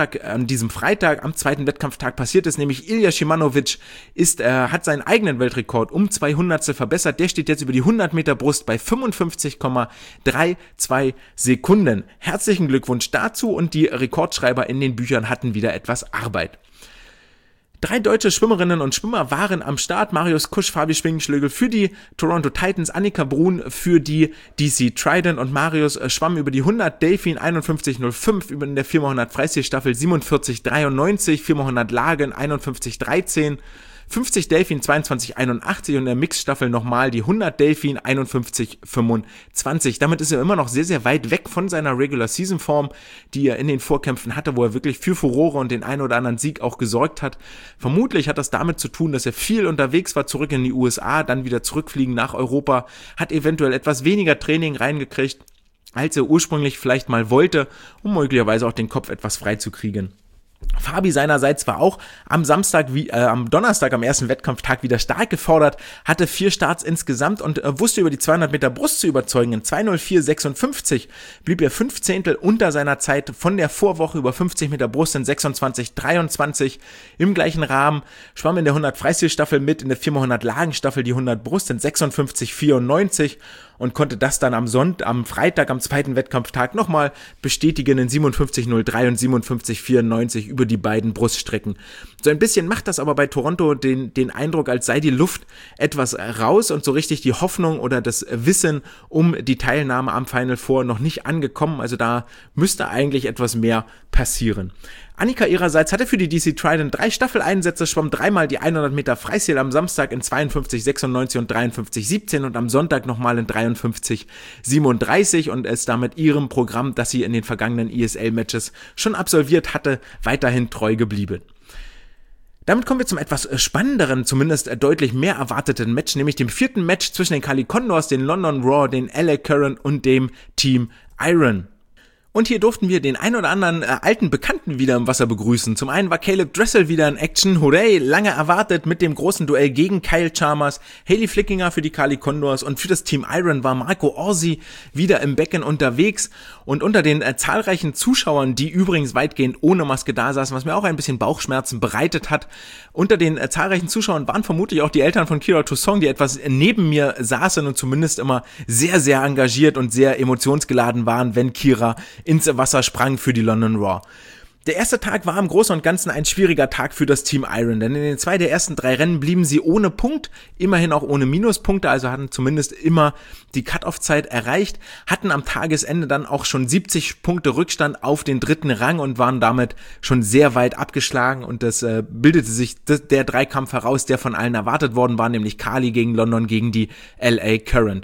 Freitag, am zweiten Wettkampftag passiert ist, nämlich Ilya Shimanovic hat seinen eigenen Weltrekord um 2 Hundertstel verbessert. Der steht jetzt über die 100 Meter Brust bei 55,32 Sekunden. Herzlichen Glückwunsch dazu, und die Rekordschreiber in den Büchern hatten wieder etwas Arbeit. 3 deutsche Schwimmerinnen und Schwimmer waren am Start. Marius Kusch, Fabi Schwingenschlögel für die Toronto Titans, Annika Brun für die DC Trident, und Marius schwamm über die 100 Delfin 51,05, über in der 4x100 Freistilstaffel 47,93, 4x100 Lagen 51,13, 50 Delfin 22,81 und in der Mixstaffel nochmal die 100 Delfin 51,25. Damit ist er immer noch sehr, sehr weit weg von seiner Regular Season Form, die er in den Vorkämpfen hatte, wo er wirklich für Furore und den einen oder anderen Sieg auch gesorgt hat. Vermutlich hat das damit zu tun, dass er viel unterwegs war, zurück in die USA, dann wieder zurückfliegen nach Europa, hat eventuell etwas weniger Training reingekriegt, als er ursprünglich vielleicht mal wollte, um möglicherweise auch den Kopf etwas frei zu kriegen. Fabi seinerseits war auch am Donnerstag, am ersten Wettkampftag wieder stark gefordert, hatte 4 Starts insgesamt und wusste über die 200 Meter Brust zu überzeugen. In 2:04,56 blieb er 5 Zehntel unter seiner Zeit von der Vorwoche über 50 Meter Brust in 26,23. Im gleichen Rahmen schwamm in der 100 Freistilstaffel mit, in der 4x100 Lagenstaffel die 100 Brust in 56,94 und konnte das dann am Freitag, am zweiten Wettkampftag nochmal bestätigen in 57,03 und 57,94 über die beiden Bruststrecken. So ein bisschen macht das aber bei Toronto den Eindruck, als sei die Luft etwas raus und so richtig die Hoffnung oder das Wissen um die Teilnahme am Final Four noch nicht angekommen. Also da müsste eigentlich etwas mehr passieren. Annika ihrerseits hatte für die DC Trident 3 Staffeleinsätze, schwamm 3-mal die 100 Meter Freistil am Samstag in 52,96 und 53,17 und am Sonntag nochmal in 53,37 und ist damit ihrem Programm, das sie in den vergangenen ESL-Matches schon absolviert hatte, weiterhin treu geblieben. Damit kommen wir zum etwas spannenderen, zumindest deutlich mehr erwarteten Match, nämlich dem 4. Match zwischen den Cali Condors, den London Raw, den LA Current und dem Team Iron. Und hier durften wir den ein oder anderen alten Bekannten wieder im Wasser begrüßen. Zum einen war Caleb Dressel wieder in Action. Hooray, lange erwartet mit dem großen Duell gegen Kyle Chalmers. Hailey Flickinger für die Cali Condors und für das Team Iron war Marco Orsi wieder im Becken unterwegs. Und unter den zahlreichen Zuschauern, die übrigens weitgehend ohne Maske da saßen, was mir auch ein bisschen Bauchschmerzen bereitet hat, unter den zahlreichen Zuschauern waren vermutlich auch die Eltern von Kira Toussaint, die etwas neben mir saßen und zumindest immer sehr, sehr engagiert und sehr emotionsgeladen waren, wenn Kira ins Wasser sprang für die London Raw. Der erste Tag war im Großen und Ganzen ein schwieriger Tag für das Team Iron, denn in den 2 der ersten 3 Rennen blieben sie ohne Punkt, immerhin auch ohne Minuspunkte, also hatten zumindest immer die Cut-Off-Zeit erreicht, hatten am Tagesende dann auch schon 70 Punkte Rückstand auf den 3. Rang und waren damit schon sehr weit abgeschlagen, und das bildete sich der Dreikampf heraus, der von allen erwartet worden war, nämlich Carly gegen London gegen die LA Current.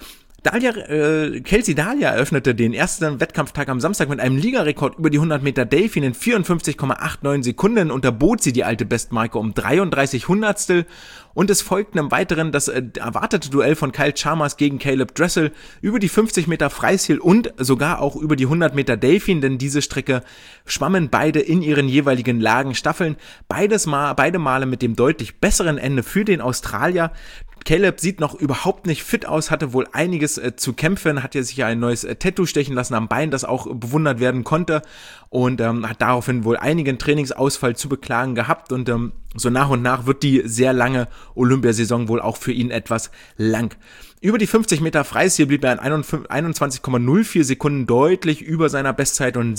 Kelsey Dalia eröffnete den ersten Wettkampftag am Samstag mit einem Ligarekord über die 100 Meter Delfin in 54,89 Sekunden, unterbot sie die alte Bestmarke um 33 Hundertstel, und es folgten im Weiteren das erwartete Duell von Kyle Chalmers gegen Caleb Dressel über die 50 Meter Freistil und sogar auch über die 100 Meter Delfin, denn diese Strecke schwammen beide in ihren jeweiligen Lagenstaffeln, beide Male mit dem deutlich besseren Ende für den Australier. Caleb sieht noch überhaupt nicht fit aus, hatte wohl einiges zu kämpfen, hat ja sich ja ein neues Tattoo stechen lassen am Bein, das auch bewundert werden konnte, und hat daraufhin wohl einigen Trainingsausfall zu beklagen gehabt, und so nach und nach wird die sehr lange Olympiasaison wohl auch für ihn etwas lang. Über die 50 Meter Freistil blieb er in 21,04 Sekunden deutlich über seiner Bestzeit und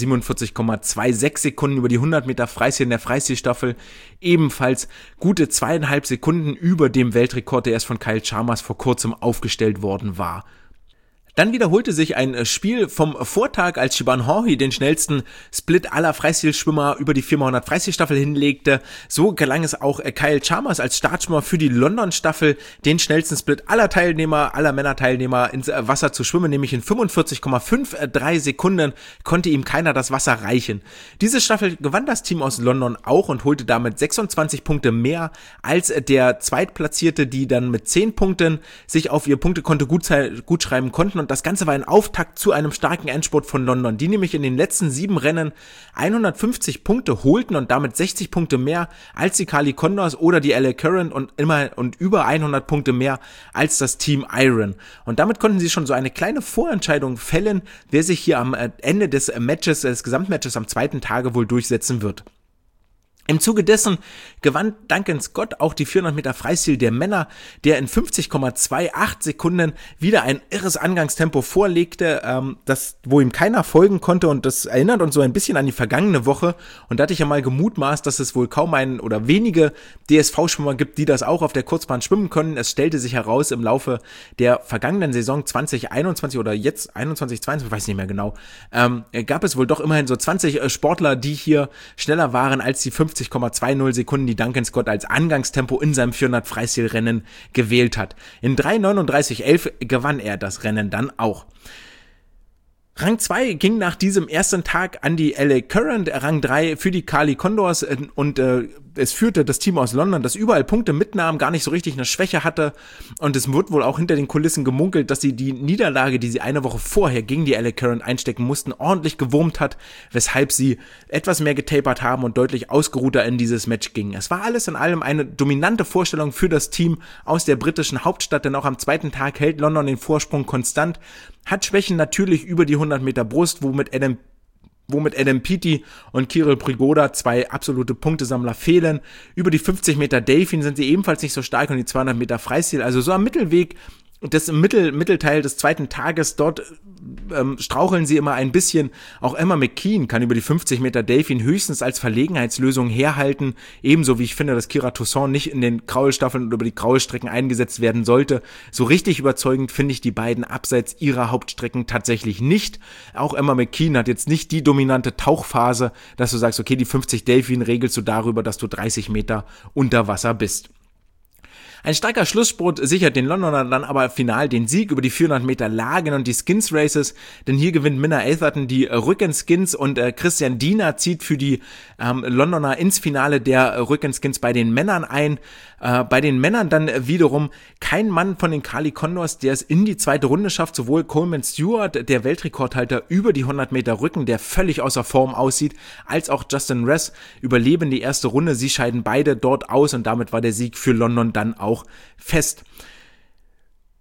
47,26 Sekunden über die 100 Meter Freistil in der Freistilstaffel, ebenfalls gute 2,5 Sekunden über dem Weltrekord, der erst von Kyle Chalmers vor kurzem aufgestellt worden war. Dann wiederholte sich ein Spiel vom Vortag, als Siobhan Haughey den schnellsten Split aller Freistilschwimmer über die 4x100 Freistilstaffel hinlegte. So gelang es auch Kyle Chalmers als Startschwimmer für die London-Staffel, den schnellsten Split aller Männerteilnehmer ins Wasser zu schwimmen, nämlich in 45,53 Sekunden konnte ihm keiner das Wasser reichen. Diese Staffel gewann das Team aus London auch und holte damit 26 Punkte mehr als der Zweitplatzierte, die dann mit 10 Punkten sich auf ihr Punktekonto gut schreiben konnten. Und das Ganze war ein Auftakt zu einem starken Endspurt von London, die nämlich in den letzten 7 Rennen 150 Punkte holten und damit 60 Punkte mehr als die Carly Condors oder die LA Current und über 100 Punkte mehr als das Team Iron. Und damit konnten sie schon so eine kleine Vorentscheidung fällen, wer sich hier am Ende des Gesamtmatches am 2. Tage wohl durchsetzen wird. Im Zuge dessen gewann Duncan Scott auch die 400 Meter Freistil der Männer, der in 50,28 Sekunden wieder ein irres Angangstempo vorlegte, wo ihm keiner folgen konnte, und das erinnert uns so ein bisschen an die vergangene Woche, und da hatte ich ja mal gemutmaßt, dass es wohl kaum wenige DSV-Schwimmer gibt, die das auch auf der Kurzbahn schwimmen können. Es stellte sich heraus im Laufe der vergangenen Saison 2021 oder jetzt 21, 22, ich weiß nicht mehr genau, gab es wohl doch immerhin so 20 Sportler, die hier schneller waren als die 50,20 Sekunden, die Duncan Scott als Angangstempo in seinem 400 Freistilrennen gewählt hat. In 3:39,11 gewann er das Rennen dann auch. Rang 2 ging nach diesem ersten Tag an die LA Current, Rang 3 für die Carly Condors, und es führte das Team aus London, das überall Punkte mitnahm, gar nicht so richtig eine Schwäche hatte, und es wird wohl auch hinter den Kulissen gemunkelt, dass sie die Niederlage, die sie eine Woche vorher gegen die LA Current einstecken mussten, ordentlich gewurmt hat, weshalb sie etwas mehr getapert haben und deutlich ausgeruhter in dieses Match gingen. Es war alles in allem eine dominante Vorstellung für das Team aus der britischen Hauptstadt, denn auch am 2. Tag hält London den Vorsprung konstant, hat Schwächen natürlich über die 100 Meter Brust, womit Adam Peaty und Kirill Prigoda 2 absolute Punktesammler fehlen. Über die 50 Meter Delfin sind sie ebenfalls nicht so stark, und die 200 Meter Freistil, also so am Mittelweg des Mittelteil des 2. Tages, dort straucheln sie immer ein bisschen. Auch Emma McKean kann über die 50 Meter Delfin höchstens als Verlegenheitslösung herhalten, ebenso wie ich finde, dass Kira Toussaint nicht in den Kraulstaffeln und über die Kraulstrecken eingesetzt werden sollte. So richtig überzeugend finde ich die beiden abseits ihrer Hauptstrecken tatsächlich nicht. Auch Emma McKean hat jetzt nicht die dominante Tauchphase, dass du sagst, okay, die 50 Delfin regelst du darüber, dass du 30 Meter unter Wasser bist. Ein starker Schlussspurt sichert den Londonern dann aber final den Sieg über die 400 Meter Lagen und die Skins Races, denn hier gewinnt Minna Atherton die Rückenskins und Christian Diener zieht für die Londoner ins Finale der Rückenskins bei den Männern ein. Bei den Männern dann wiederum kein Mann von den Carly Condors, der es in die 2. Runde schafft, sowohl Coleman Stewart, der Weltrekordhalter über die 100 Meter Rücken, der völlig außer Form aussieht, als auch Justin Ress überleben die erste Runde. Sie scheiden beide dort aus und damit war der Sieg für London dann auch fest.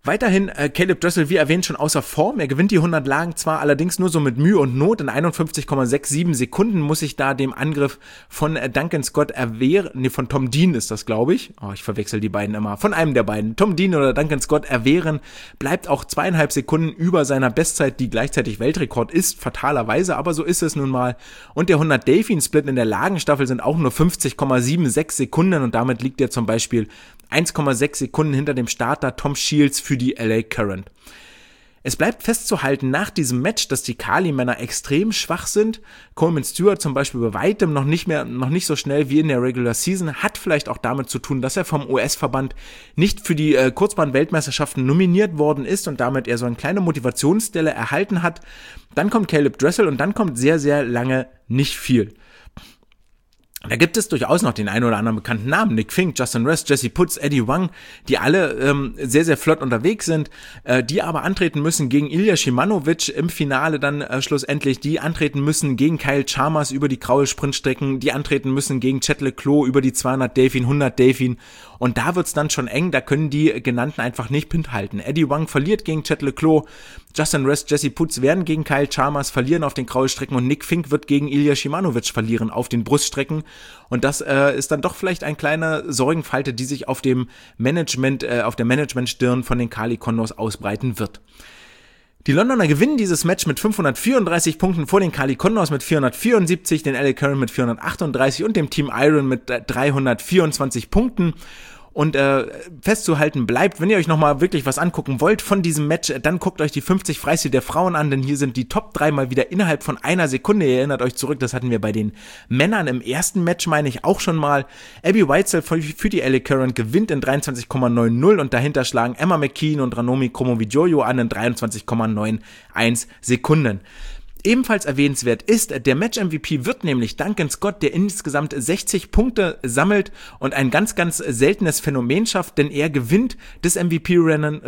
Weiterhin Caleb Dressel, wie erwähnt, schon außer Form. Er gewinnt die 100 Lagen zwar, allerdings nur so mit Mühe und Not. In 51,67 Sekunden muss sich da dem Angriff von Duncan Scott erwehren. Von Tom Dean ist das, glaube ich. Oh, ich verwechsel die beiden immer. Von einem der beiden. Tom Dean oder Duncan Scott erwehren. Bleibt auch 2,5 Sekunden über seiner Bestzeit, die gleichzeitig Weltrekord ist. Fatalerweise, aber so ist es nun mal. Und der 100 Delfin Split in der Lagenstaffel sind auch nur 50,76 Sekunden. Und damit liegt er zum Beispiel 1,6 Sekunden hinter dem Starter Tom Shields für die LA Current. Es bleibt festzuhalten nach diesem Match, dass die Kali-Männer extrem schwach sind. Coleman Stewart zum Beispiel bei weitem noch nicht so schnell wie in der Regular Season, hat vielleicht auch damit zu tun, dass er vom US-Verband nicht für die Kurzbahn-Weltmeisterschaften nominiert worden ist und damit er so eine kleine Motivationsstelle erhalten hat. Dann kommt Caleb Dressel und dann kommt sehr, sehr lange nicht viel. Da gibt es durchaus noch den einen oder anderen bekannten Namen. Nick Fink, Justin Rest, Jesse Putz, Eddie Wang, die alle sehr, sehr flott unterwegs sind, die aber antreten müssen gegen Ilya Shimanovic im Finale dann schlussendlich, die antreten müssen gegen Kyle Chalmers über die graue Sprintstrecken, die antreten müssen gegen Chet Leclos über die 200 Delfin, 100 Delfin. Und da wird's dann schon eng, da können die genannten einfach nicht Pint halten. Eddie Wang verliert gegen Chet Leclos, Justin Rest, Jesse Putz werden gegen Kyle Chalmers verlieren auf den Graulstrecken und Nick Fink wird gegen Ilya Shimanovic verlieren auf den Bruststrecken. Und das ist dann doch vielleicht ein kleiner Sorgenfalte, die sich auf dem Management, auf der Managementstirn von den Cali Condors ausbreiten wird. Die Londoner gewinnen dieses Match mit 534 Punkten vor den Cali Condors mit 474, den LA Current mit 438 und dem Team Iron mit 324 Punkten. Und festzuhalten bleibt, wenn ihr euch nochmal wirklich was angucken wollt von diesem Match, dann guckt euch die 50 Freistil der Frauen an, denn hier sind die Top 3 mal wieder innerhalb von einer Sekunde. Ihr erinnert euch zurück, das hatten wir bei den Männern im ersten Match, meine ich, auch schon mal. Abby Whitesell für die LA Current gewinnt in 23,90 und dahinter schlagen Emma McKean und Ranomi Kromowidjojo an in 23,91 Sekunden. Ebenfalls erwähnenswert ist, der Match-MVP wird nämlich Duncan Scott, der insgesamt 60 Punkte sammelt und ein ganz, ganz seltenes Phänomen schafft, denn er gewinnt das MVP-Rennen,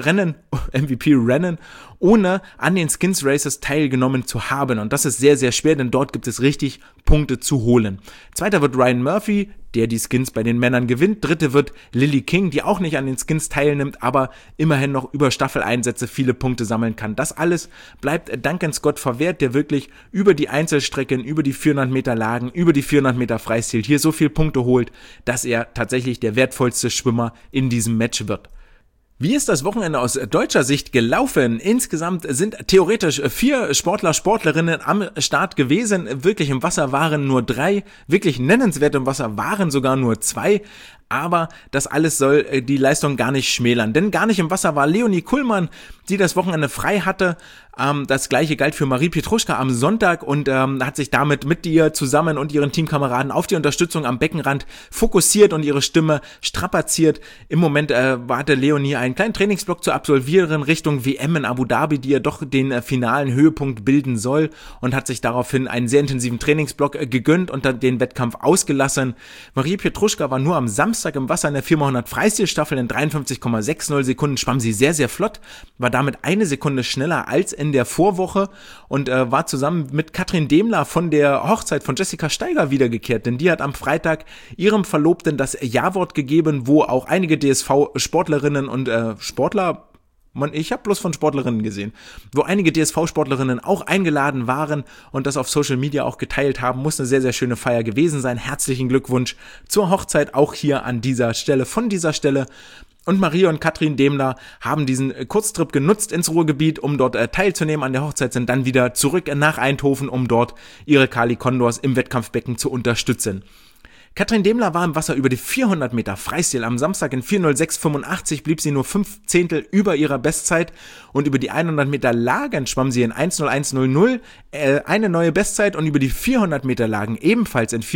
ohne an den Skins Races teilgenommen zu haben. Und das ist sehr, sehr schwer, denn dort gibt es richtig Punkte zu holen. Zweiter wird Ryan Murphy, der die Skins bei den Männern gewinnt. Dritte wird Lily King, die auch nicht an den Skins teilnimmt, aber immerhin noch über Staffeleinsätze viele Punkte sammeln kann. Das alles bleibt Duncan Scott verwehrt, der wirklich über die Einzelstrecken, über die 400 Meter Lagen, über die 400 Meter Freistil hier so viele Punkte holt, dass er tatsächlich der wertvollste Schwimmer in diesem Match wird. Wie ist das Wochenende aus deutscher Sicht gelaufen? Insgesamt sind theoretisch 4 Sportler, Sportlerinnen am Start gewesen. Wirklich im Wasser waren nur 3. Wirklich nennenswert im Wasser waren sogar nur 2. Aber das alles soll die Leistung gar nicht schmälern. Denn gar nicht im Wasser war Leonie Kuhlmann, die das Wochenende frei hatte. Das gleiche galt für Marie Petruschka am Sonntag und hat sich damit mit ihr zusammen und ihren Teamkameraden auf die Unterstützung am Beckenrand fokussiert und ihre Stimme strapaziert. Im Moment hatte Leonie einen kleinen Trainingsblock zu absolvieren Richtung WM in Abu Dhabi, die ja doch den finalen Höhepunkt bilden soll, und hat sich daraufhin einen sehr intensiven Trainingsblock gegönnt und dann den Wettkampf ausgelassen. Marie Petruschka war nur am Samstag im Wasser in der 400 Freistilstaffel in 53,60 Sekunden, schwamm sie sehr, sehr flott, war damit eine Sekunde schneller als in der Vorwoche und war zusammen mit Katrin Demler von der Hochzeit von Jessica Steiger wiedergekehrt, denn die hat am Freitag ihrem Verlobten das Ja-Wort gegeben, wo auch einige DSV-Sportlerinnen und Sportler, ich habe bloß von Sportlerinnen gesehen, wo einige DSV-Sportlerinnen auch eingeladen waren und das auf Social Media auch geteilt haben. Muss eine sehr, sehr schöne Feier gewesen sein. Herzlichen Glückwunsch zur Hochzeit auch hier an dieser Stelle, von dieser Stelle. Und Maria und Katrin Demler haben diesen Kurztrip genutzt ins Ruhrgebiet, um dort teilzunehmen an der Hochzeit, sind dann wieder zurück nach Eindhoven, um dort ihre Cali Condors im Wettkampfbecken zu unterstützen. Katrin Demler war im Wasser über die 400 Meter Freistil. Am Samstag in 4:06,85 blieb sie nur 5 Zehntel über ihrer Bestzeit und über die 100 Meter Lagen schwamm sie in 1:01,00 eine neue Bestzeit und über die 400 Meter Lagen ebenfalls in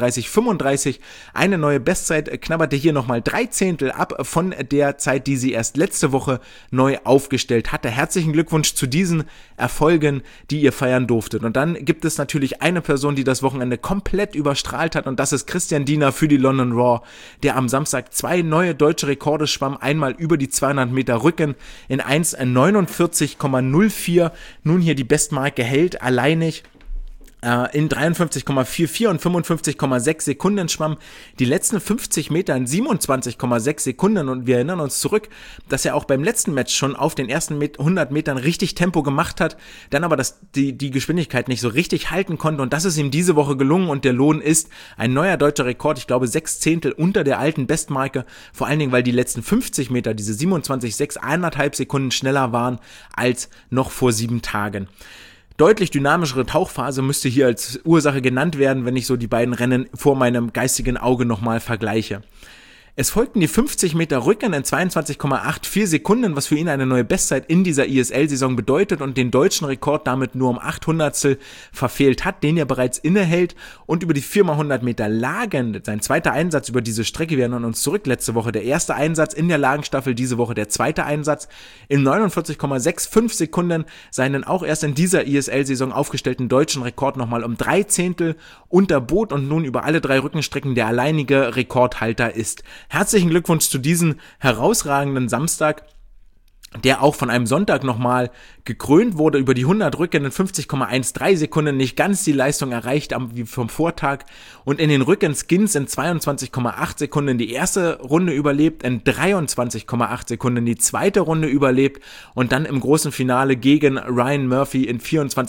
4:35,35 eine neue Bestzeit, knabberte hier nochmal 3 Zehntel ab von der Zeit, die sie erst letzte Woche neu aufgestellt hatte. Herzlichen Glückwunsch zu diesen Erfolgen, die ihr feiern durftet. Und dann gibt es natürlich eine Person, die das Wochenende komplett überstrahlt hat, und das ist Christian Diener für die London Raw, der am Samstag 2 neue deutsche Rekorde schwamm, einmal über die 200 Meter Rücken in 1:49,04, nun hier die Bestmarke hält, alleinig. in 53,44 und 55,6 Sekunden schwamm, die letzten 50 Meter in 27,6 Sekunden und wir erinnern uns zurück, dass er auch beim letzten Match schon auf den ersten 100 Metern richtig Tempo gemacht hat, dann aber die Geschwindigkeit nicht so richtig halten konnte und das ist ihm diese Woche gelungen und der Lohn ist ein neuer deutscher Rekord, ich glaube 6 Zehntel unter der alten Bestmarke, vor allen Dingen, weil die letzten 50 Meter, diese 27,6, 1,5 Sekunden schneller waren als noch vor 7 Tagen. Deutlich dynamischere Tauchphase müsste hier als Ursache genannt werden, wenn ich so die beiden Rennen vor meinem geistigen Auge nochmal vergleiche. Es folgten die 50 Meter Rücken in 22,84 Sekunden, was für ihn eine neue Bestzeit in dieser ISL-Saison bedeutet und den deutschen Rekord damit nur um 800stel verfehlt hat, den er bereits innehält. Und über die 4x100 Meter Lagen, sein zweiter Einsatz über diese Strecke, wir erinnern uns zurück, letzte Woche der erste Einsatz in der Lagenstaffel, diese Woche der zweite Einsatz, in 49,65 Sekunden seinen auch erst in dieser ISL-Saison aufgestellten deutschen Rekord nochmal um 3 Zehntel unterbot und nun über alle 3 Rückenstrecken der alleinige Rekordhalter ist. Herzlichen Glückwunsch zu diesem herausragenden Samstag, der auch von einem Sonntag nochmal gekrönt wurde, über die 100 Rücken in 50,13 Sekunden nicht ganz die Leistung erreicht wie vom Vortag und in den Rücken-Skins in 22,8 Sekunden die erste Runde überlebt, in 23,8 Sekunden die zweite Runde überlebt und dann im großen Finale gegen Ryan Murphy in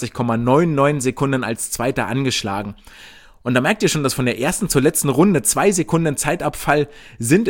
24,99 Sekunden als Zweiter angeschlagen. Und da merkt ihr schon, dass von der ersten zur letzten Runde 2 Sekunden Zeitabfall sind.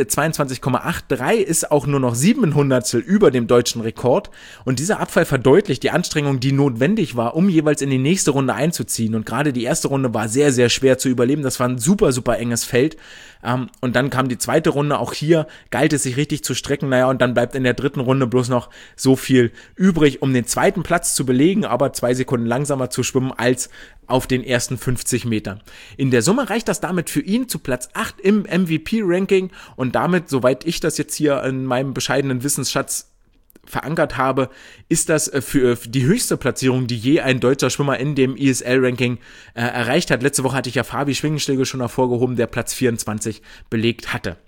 22,83 ist auch nur noch 700stel über dem deutschen Rekord. Und dieser Abfall verdeutlicht die Anstrengung, die notwendig war, um jeweils in die nächste Runde einzuziehen. Und gerade die erste Runde war sehr, sehr schwer zu überleben. Das war ein super, super enges Feld. Und dann kam die zweite Runde. Auch hier galt es sich richtig zu strecken. Naja, und dann bleibt in der dritten Runde bloß noch so viel übrig, um den zweiten Platz zu belegen, aber 2 Sekunden langsamer zu schwimmen als auf den ersten 50 Metern. In der Summe reicht das damit für ihn zu Platz 8 im MVP-Ranking und damit, soweit ich das jetzt hier in meinem bescheidenen Wissensschatz verankert habe, ist das für die höchste Platzierung, die je ein deutscher Schwimmer in dem ISL-Ranking erreicht hat. Letzte Woche hatte ich ja Fabi Schwingenschlegel schon hervorgehoben, der Platz 24 belegt hatte.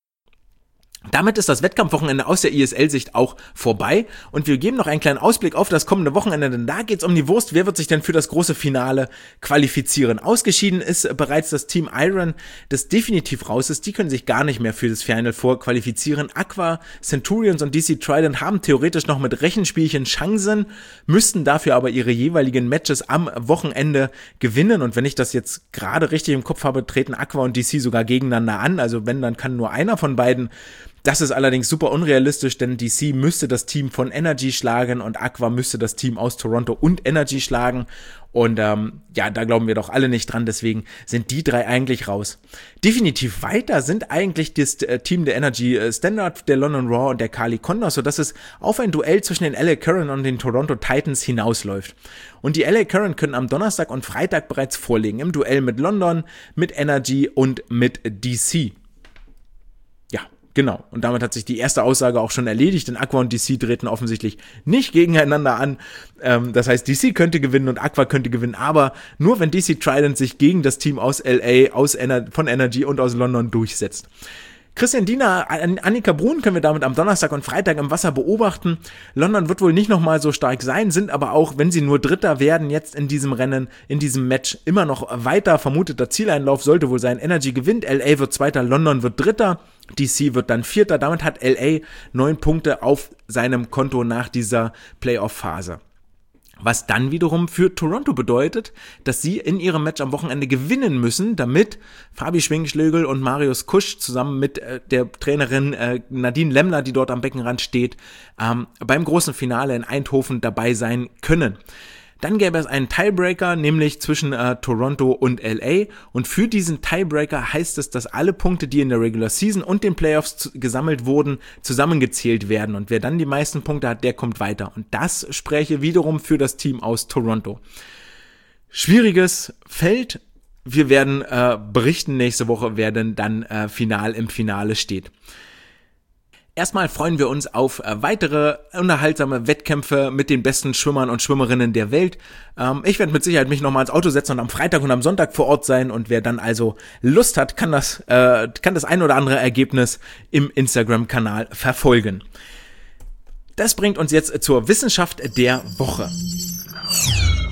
Damit ist das Wettkampfwochenende aus der ISL-Sicht auch vorbei und wir geben noch einen kleinen Ausblick auf das kommende Wochenende, denn da geht's um die Wurst. Wer wird sich denn für das große Finale qualifizieren? Ausgeschieden ist bereits das Team Iron, das definitiv raus ist. Die können sich gar nicht mehr für das Final Four qualifizieren. Aqua, Centurions und DC Trident haben theoretisch noch mit Rechenspielchen Chancen, müssten dafür aber ihre jeweiligen Matches am Wochenende gewinnen und wenn ich das jetzt gerade richtig im Kopf habe, treten Aqua und DC sogar gegeneinander an. Also wenn, dann kann nur einer von beiden. Das ist allerdings super unrealistisch, denn DC müsste das Team von Energy schlagen und Aqua müsste das Team aus Toronto und Energy schlagen. Und ja, da glauben wir doch alle nicht dran, deswegen sind die 3 eigentlich raus. Definitiv weiter sind eigentlich das Team der Energy Standard, der London Raw und der Kali Condors, sodass es auf ein Duell zwischen den LA Current und den Toronto Titans hinausläuft. Und die LA Current können am Donnerstag und Freitag bereits vorlegen, im Duell mit London, mit Energy und mit DC. Genau, und damit hat sich die erste Aussage auch schon erledigt, denn Aqua und DC treten offensichtlich nicht gegeneinander an. Das heißt, DC könnte gewinnen und Aqua könnte gewinnen, aber nur wenn DC Trident sich gegen das Team aus LA, von Energy und aus London durchsetzt. Christian Diener, Annika Brun können wir damit am Donnerstag und Freitag im Wasser beobachten. London wird wohl nicht nochmal so stark sein, sind aber auch, wenn sie nur Dritter werden, jetzt in diesem Rennen, in diesem Match immer noch weiter. Vermuteter Zieleinlauf sollte wohl sein, Energy gewinnt, LA wird Zweiter, London wird Dritter, DC wird dann Vierter. Damit hat LA 9 Punkte auf seinem Konto nach dieser Playoff-Phase. Was dann wiederum für Toronto bedeutet, dass sie in ihrem Match am Wochenende gewinnen müssen, damit Fabi Schwingenschlegel und Marius Kusch zusammen mit der Trainerin Nadine Lemmler, die dort am Beckenrand steht, beim großen Finale in Eindhoven dabei sein können. Dann gäbe es einen Tiebreaker, nämlich zwischen Toronto und LA. Und für diesen Tiebreaker heißt es, dass alle Punkte, die in der Regular Season und den Playoffs gesammelt wurden, zusammengezählt werden. Und wer dann die meisten Punkte hat, der kommt weiter. Und das spräche wiederum für das Team aus Toronto. Schwieriges Feld. Wir werden berichten nächste Woche, wer denn dann im Finale steht. Erstmal freuen wir uns auf weitere unterhaltsame Wettkämpfe mit den besten Schwimmern und Schwimmerinnen der Welt. Ich werde mit Sicherheit mich nochmal ins Auto setzen und am Freitag und am Sonntag vor Ort sein. Und wer dann also Lust hat, kann das ein oder andere Ergebnis im Instagram-Kanal verfolgen. Das bringt uns jetzt zur Wissenschaft der Woche.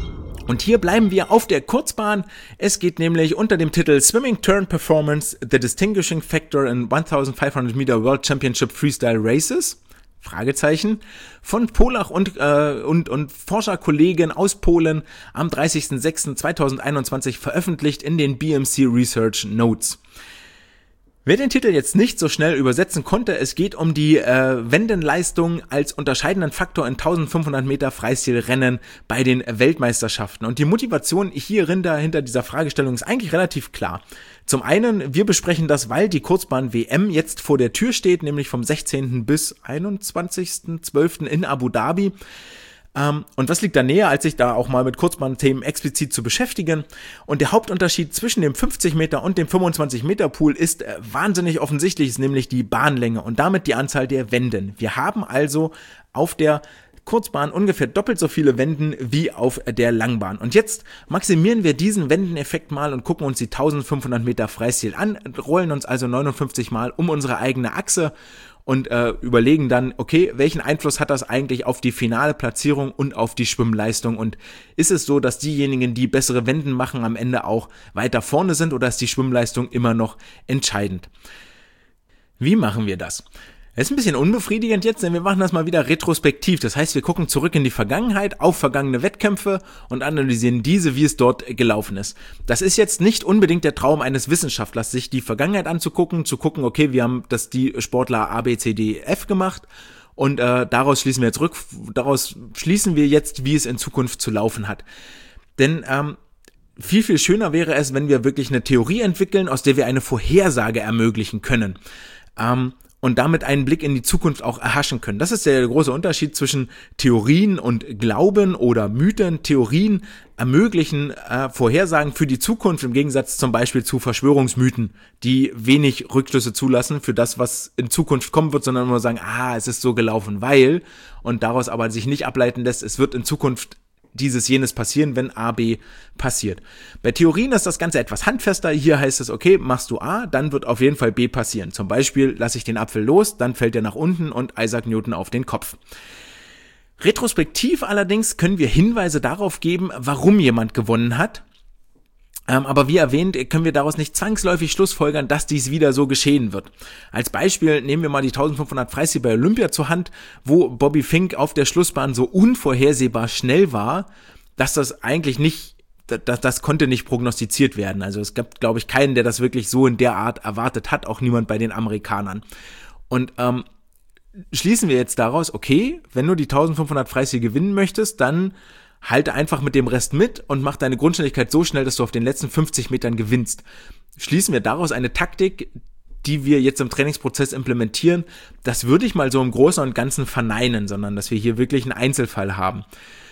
Und hier bleiben wir auf der Kurzbahn. Es geht nämlich unter dem Titel Swimming Turn Performance, the Distinguishing Factor in 1500 Meter World Championship Freestyle Races. Fragezeichen. Von Polach und Forscherkollegen aus Polen am 30.06.2021 veröffentlicht in den BMC Research Notes. Wer den Titel jetzt nicht so schnell übersetzen konnte, es geht um die Wendenleistung als unterscheidenden Faktor in 1500 Meter Freistilrennen bei den Weltmeisterschaften. Und die Motivation hierin dahinter dieser Fragestellung ist eigentlich relativ klar. Zum einen, wir besprechen das, weil die Kurzbahn-WM jetzt vor der Tür steht, nämlich vom 16. bis 21.12. in Abu Dhabi. Und was liegt da näher, als sich da auch mal mit Kurzbahnthemen explizit zu beschäftigen? Und der Hauptunterschied zwischen dem 50 Meter und dem 25 Meter Pool ist wahnsinnig offensichtlich, ist nämlich die Bahnlänge und damit die Anzahl der Wenden. Wir haben also auf der Kurzbahn ungefähr doppelt so viele Wenden wie auf der Langbahn. Und jetzt maximieren wir diesen Wendeneffekt mal und gucken uns die 1500 Meter Freistil an, rollen uns also 59 Mal um unsere eigene Achse und überlegen dann, okay, welchen Einfluss hat das eigentlich auf die finale Platzierung und auf die Schwimmleistung? Und ist es so, dass diejenigen, die bessere Wenden machen, am Ende auch weiter vorne sind oder ist die Schwimmleistung immer noch entscheidend? Wie machen wir das? Es ist ein bisschen unbefriedigend jetzt, denn wir machen das mal wieder retrospektiv. Das heißt, wir gucken zurück in die Vergangenheit, auf vergangene Wettkämpfe und analysieren diese, wie es dort gelaufen ist. Das ist jetzt nicht unbedingt der Traum eines Wissenschaftlers, sich die Vergangenheit anzugucken, zu gucken, okay, wir haben das die Sportler A, B, C, D, F gemacht und daraus schließen wir jetzt, wie es in Zukunft zu laufen hat. Denn viel, viel schöner wäre es, wenn wir wirklich eine Theorie entwickeln, aus der wir eine Vorhersage ermöglichen können. Und damit einen Blick in die Zukunft auch erhaschen können. Das ist der große Unterschied zwischen Theorien und Glauben oder Mythen. Theorien ermöglichen Vorhersagen für die Zukunft im Gegensatz zum Beispiel zu Verschwörungsmythen, die wenig Rückschlüsse zulassen für das, was in Zukunft kommen wird, sondern nur sagen, es ist so gelaufen, weil, und daraus aber sich nicht ableiten lässt, es wird in Zukunft jenes passieren, wenn A, B passiert. Bei Theorien ist das Ganze etwas handfester. Hier heißt es, okay, machst du A, dann wird auf jeden Fall B passieren. Zum Beispiel lasse ich den Apfel los, dann fällt er nach unten und Isaac Newton auf den Kopf. Retrospektiv allerdings können wir Hinweise darauf geben, warum jemand gewonnen hat. Aber wie erwähnt, können wir daraus nicht zwangsläufig schlussfolgern, dass dies wieder so geschehen wird. Als Beispiel nehmen wir mal die 1500 Freistil bei Olympia zur Hand, wo Bobby Fink auf der Schlussbahn so unvorhersehbar schnell war, dass das eigentlich nicht, das konnte nicht prognostiziert werden. Also es gab, glaube ich, keinen, der das wirklich so in der Art erwartet hat, auch niemand bei den Amerikanern. Und schließen wir jetzt daraus, okay, wenn du die 1500 Freistil gewinnen möchtest, dann halte einfach mit dem Rest mit und mach deine Grundschnelligkeit so schnell, dass du auf den letzten 50 Metern gewinnst. Schließen wir daraus eine Taktik, die wir jetzt im Trainingsprozess implementieren, das würde ich mal so im Großen und Ganzen verneinen, sondern dass wir hier wirklich einen Einzelfall haben.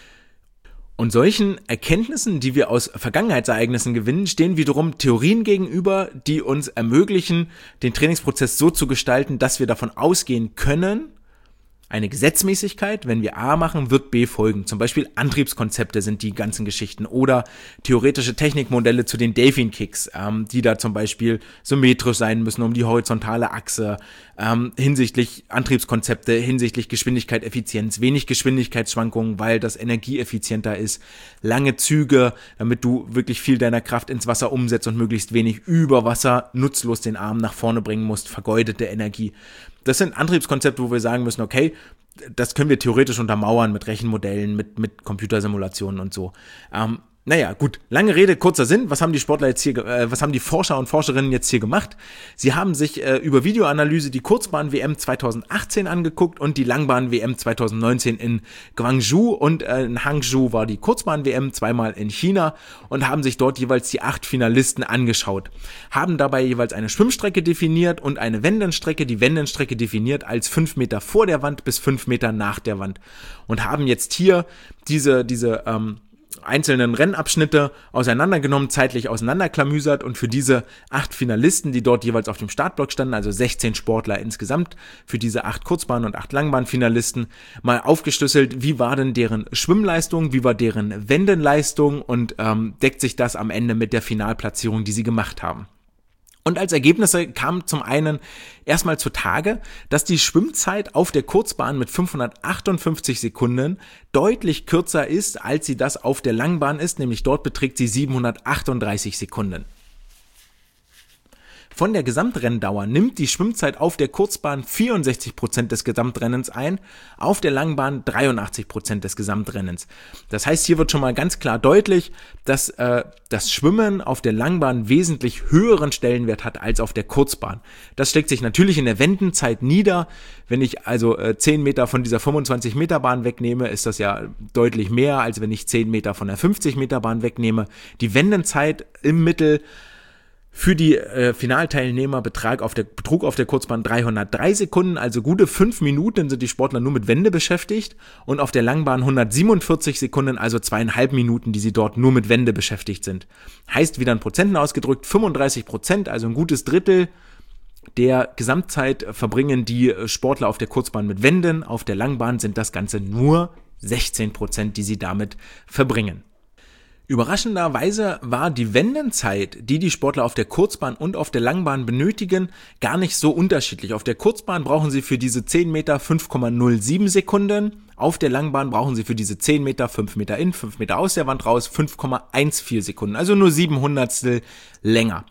Und solchen Erkenntnissen, die wir aus Vergangenheitsereignissen gewinnen, stehen wiederum Theorien gegenüber, die uns ermöglichen, den Trainingsprozess so zu gestalten, dass wir davon ausgehen können, eine Gesetzmäßigkeit, wenn wir A machen, wird B folgen. Zum Beispiel Antriebskonzepte sind die ganzen Geschichten oder theoretische Technikmodelle zu den Delfin-Kicks, die da zum Beispiel symmetrisch sein müssen um die horizontale Achse, hinsichtlich Antriebskonzepte, hinsichtlich Geschwindigkeit, Effizienz, wenig Geschwindigkeitsschwankungen, weil das energieeffizienter ist, lange Züge, damit du wirklich viel deiner Kraft ins Wasser umsetzt und möglichst wenig über Wasser nutzlos den Arm nach vorne bringen musst, vergeudete Energie. Das sind Antriebskonzepte, wo wir sagen müssen, okay, das können wir theoretisch untermauern mit Rechenmodellen, mit Computersimulationen und so. Naja, gut, lange Rede, kurzer Sinn. Was haben die Sportler jetzt hier, was haben die Forscher und Forscherinnen jetzt hier gemacht? Sie haben sich über Videoanalyse die Kurzbahn-WM 2018 angeguckt und die Langbahn-WM 2019 in Gwangju und in Hangzhou war die Kurzbahn-WM, zweimal in China und haben sich dort jeweils die 8 Finalisten angeschaut. Haben dabei jeweils eine Schwimmstrecke definiert und eine Wendenstrecke, die Wendenstrecke definiert als 5 Meter vor der Wand bis 5 Meter nach der Wand und haben jetzt hier diese einzelnen Rennabschnitte auseinandergenommen, zeitlich auseinanderklamüsert und für diese 8 Finalisten, die dort jeweils auf dem Startblock standen, also 16 Sportler insgesamt, für diese 8 Kurzbahn- und 8 Langbahn-Finalisten mal aufgeschlüsselt, wie war denn deren Schwimmleistung, wie war deren Wendenleistung und deckt sich das am Ende mit der Finalplatzierung, die sie gemacht haben. Und als Ergebnisse kam zum einen erstmal zutage, dass die Schwimmzeit auf der Kurzbahn mit 558 Sekunden deutlich kürzer ist, als sie das auf der Langbahn ist, nämlich dort beträgt sie 738 Sekunden. Von der Gesamtrenndauer nimmt die Schwimmzeit auf der Kurzbahn 64% des Gesamtrennens ein, auf der Langbahn 83% des Gesamtrennens. Das heißt, hier wird schon mal ganz klar deutlich, dass das Schwimmen auf der Langbahn wesentlich höheren Stellenwert hat als auf der Kurzbahn. Das schlägt sich natürlich in der Wendenzeit nieder. Wenn ich also 10 Meter von dieser 25 Meter Bahn wegnehme, ist das ja deutlich mehr, als wenn ich 10 Meter von der 50 Meter Bahn wegnehme. Die Wendenzeit im Mittel für die Finalteilnehmer betrug auf der Kurzbahn 303 Sekunden, also gute 5 Minuten sind die Sportler nur mit Wende beschäftigt und auf der Langbahn 147 Sekunden, also 2,5 Minuten, die sie dort nur mit Wende beschäftigt sind. Heißt wieder in Prozenten ausgedrückt, 35%, also ein gutes Drittel der Gesamtzeit verbringen die Sportler auf der Kurzbahn mit Wenden, auf der Langbahn sind das Ganze nur 16%, die sie damit verbringen. Überraschenderweise war die Wendenzeit, die die Sportler auf der Kurzbahn und auf der Langbahn benötigen, gar nicht so unterschiedlich. Auf der Kurzbahn brauchen sie für diese 10 Meter 5,07 Sekunden, auf der Langbahn brauchen sie für diese 10 Meter 5 Meter in, 5 Meter aus der Wand raus 5,14 Sekunden, also nur 700stel länger.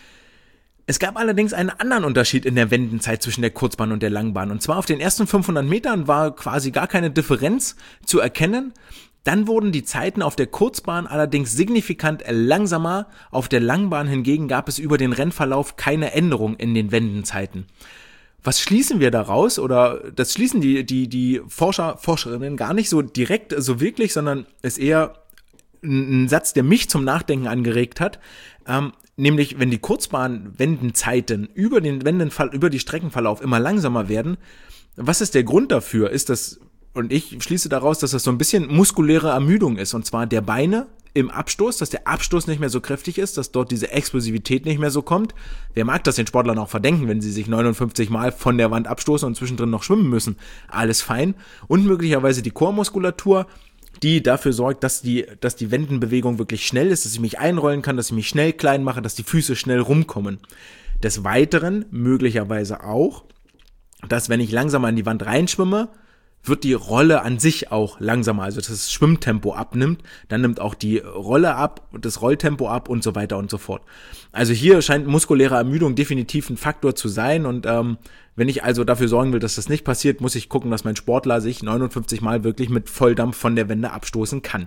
Es gab allerdings einen anderen Unterschied in der Wendenzeit zwischen der Kurzbahn und der Langbahn. Und zwar auf den ersten 500 Metern war quasi gar keine Differenz zu erkennen. Dann wurden die Zeiten auf der Kurzbahn allerdings signifikant langsamer. Auf der Langbahn hingegen gab es über den Rennverlauf keine Änderung in den Wendenzeiten. Was schließen wir daraus? Oder das schließen die Forscherinnen gar nicht so direkt, so wirklich, sondern ist eher ein Satz, der mich zum Nachdenken angeregt hat. Nämlich, wenn die Kurzbahn-Wendenzeiten über die Streckenverlauf immer langsamer werden, was ist der Grund dafür? Ist das, und ich schließe daraus, dass das so ein bisschen muskuläre Ermüdung ist, und zwar der Beine im Abstoß, dass der Abstoß nicht mehr so kräftig ist, dass dort diese Explosivität nicht mehr so kommt. Wer mag das den Sportlern auch verdenken, wenn sie sich 59 Mal von der Wand abstoßen und zwischendrin noch schwimmen müssen? Alles fein. Und möglicherweise die Chormuskulatur, die dafür sorgt, dass die Wendenbewegung wirklich schnell ist, dass ich mich einrollen kann, dass ich mich schnell klein mache, dass die Füße schnell rumkommen. Des Weiteren möglicherweise auch, dass wenn ich langsamer in die Wand reinschwimme, wird die Rolle an sich auch langsamer, also dass das Schwimmtempo abnimmt, dann nimmt auch die Rolle ab, das Rolltempo ab und so weiter und so fort. Also hier scheint muskuläre Ermüdung definitiv ein Faktor zu sein, und wenn ich also dafür sorgen will, dass das nicht passiert, muss ich gucken, dass mein Sportler sich 59 Mal wirklich mit Volldampf von der Wende abstoßen kann.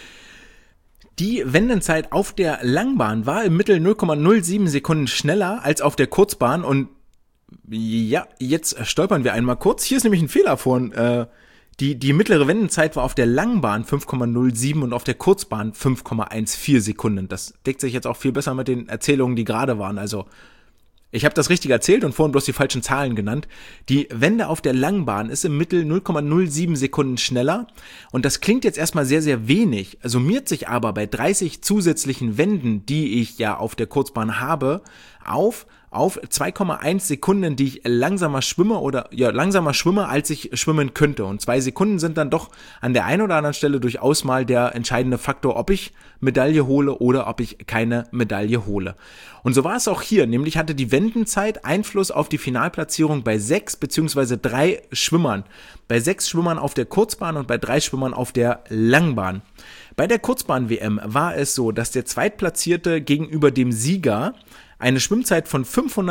Die Wendenzeit auf der Langbahn war im Mittel 0,07 Sekunden schneller als auf der Kurzbahn, und ja, jetzt stolpern wir einmal kurz. Hier ist nämlich ein Fehler vorhin. Die mittlere Wendenzeit war auf der Langbahn 5,07 und auf der Kurzbahn 5,14 Sekunden. Das deckt sich jetzt auch viel besser mit den Erzählungen, die gerade waren. Also ich habe das richtig erzählt und vorhin bloß die falschen Zahlen genannt. Die Wende auf der Langbahn ist im Mittel 0,07 Sekunden schneller, und das klingt jetzt erstmal sehr, sehr wenig, summiert sich aber bei 30 zusätzlichen Wenden, die ich ja auf der Kurzbahn habe, auf 2,1 Sekunden, die ich langsamer schwimme, als ich schwimmen könnte. Und 2 Sekunden sind dann doch an der einen oder anderen Stelle durchaus mal der entscheidende Faktor, ob ich Medaille hole oder ob ich keine Medaille hole. Und so war es auch hier, nämlich hatte die Wendenzeit Einfluss auf die Finalplatzierung bei 6 bzw. 3 Schwimmern. Bei 6 Schwimmern auf der Kurzbahn und bei 3 Schwimmern auf der Langbahn. Bei der Kurzbahn-WM war es so, dass der Zweitplatzierte gegenüber dem Sieger eine Schwimmzeit von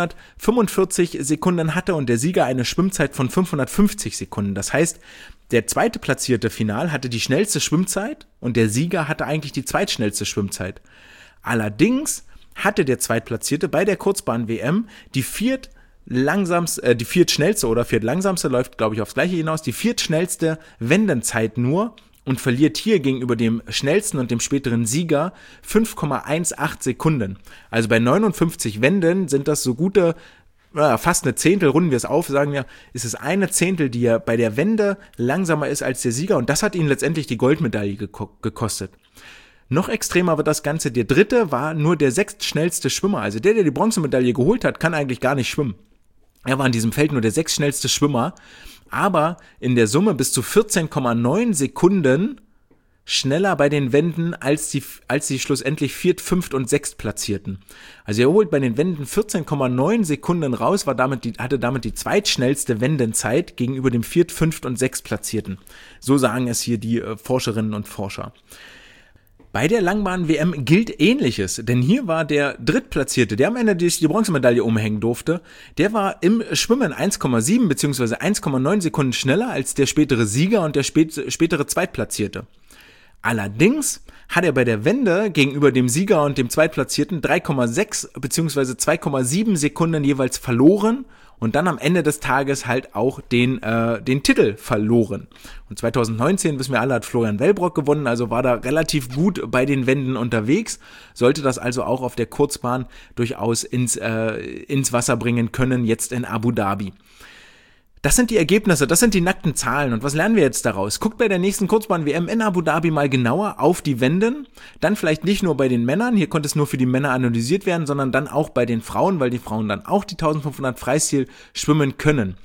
545 Sekunden hatte und der Sieger eine Schwimmzeit von 550 Sekunden. Das heißt, der zweite platzierte Final hatte die schnellste Schwimmzeit und der Sieger hatte eigentlich die zweitschnellste Schwimmzeit. Allerdings hatte der Zweitplatzierte bei der Kurzbahn-WM die viertschnellste oder viertlangsamste, läuft glaube ich aufs Gleiche hinaus, die viertschnellste Wendenzeit nur, und verliert hier gegenüber dem schnellsten und dem späteren Sieger 5,18 Sekunden. Also bei 59 Wenden sind das so gute, fast eine Zehntel, runden wir es auf, sagen wir, ist es eine Zehntel, die ja bei der Wende langsamer ist als der Sieger, und das hat ihn letztendlich die Goldmedaille gekostet. Noch extremer wird das Ganze, der Dritte war nur der sechstschnellste Schwimmer, also der die Bronzemedaille geholt hat, kann eigentlich gar nicht schwimmen. Er war in diesem Feld nur der sechstschnellste Schwimmer, aber in der Summe bis zu 14,9 Sekunden schneller bei den Wänden als die schlussendlich Viert-, Fünft- und Sechstplatzierten. Also er holt bei den Wänden 14,9 Sekunden raus, hatte damit die zweitschnellste Wendenzeit gegenüber dem Viert-, Fünft- und Sechstplatzierten. So sagen es hier die Forscherinnen und Forscher. Bei der Langbahn-WM gilt Ähnliches, denn hier war der Drittplatzierte, der am Ende die Bronzemedaille umhängen durfte, der war im Schwimmen 1,7 bzw. 1,9 Sekunden schneller als der spätere Sieger und der spätere Zweitplatzierte. Allerdings hat er bei der Wende gegenüber dem Sieger und dem Zweitplatzierten 3,6 bzw. 2,7 Sekunden jeweils verloren und dann am Ende des Tages halt auch den Titel verloren. Und 2019, wissen wir alle, hat Florian Wellbrock gewonnen, also war da relativ gut bei den Wänden unterwegs, sollte das also auch auf der Kurzbahn durchaus ins Wasser bringen können, jetzt in Abu Dhabi. Das sind die Ergebnisse, das sind die nackten Zahlen. Und was lernen wir jetzt daraus? Guckt bei der nächsten Kurzbahn-WM in Abu Dhabi mal genauer auf die Wänden. Dann vielleicht nicht nur bei den Männern, hier konnte es nur für die Männer analysiert werden, sondern dann auch bei den Frauen, weil die Frauen dann auch die 1500 Freistil schwimmen können.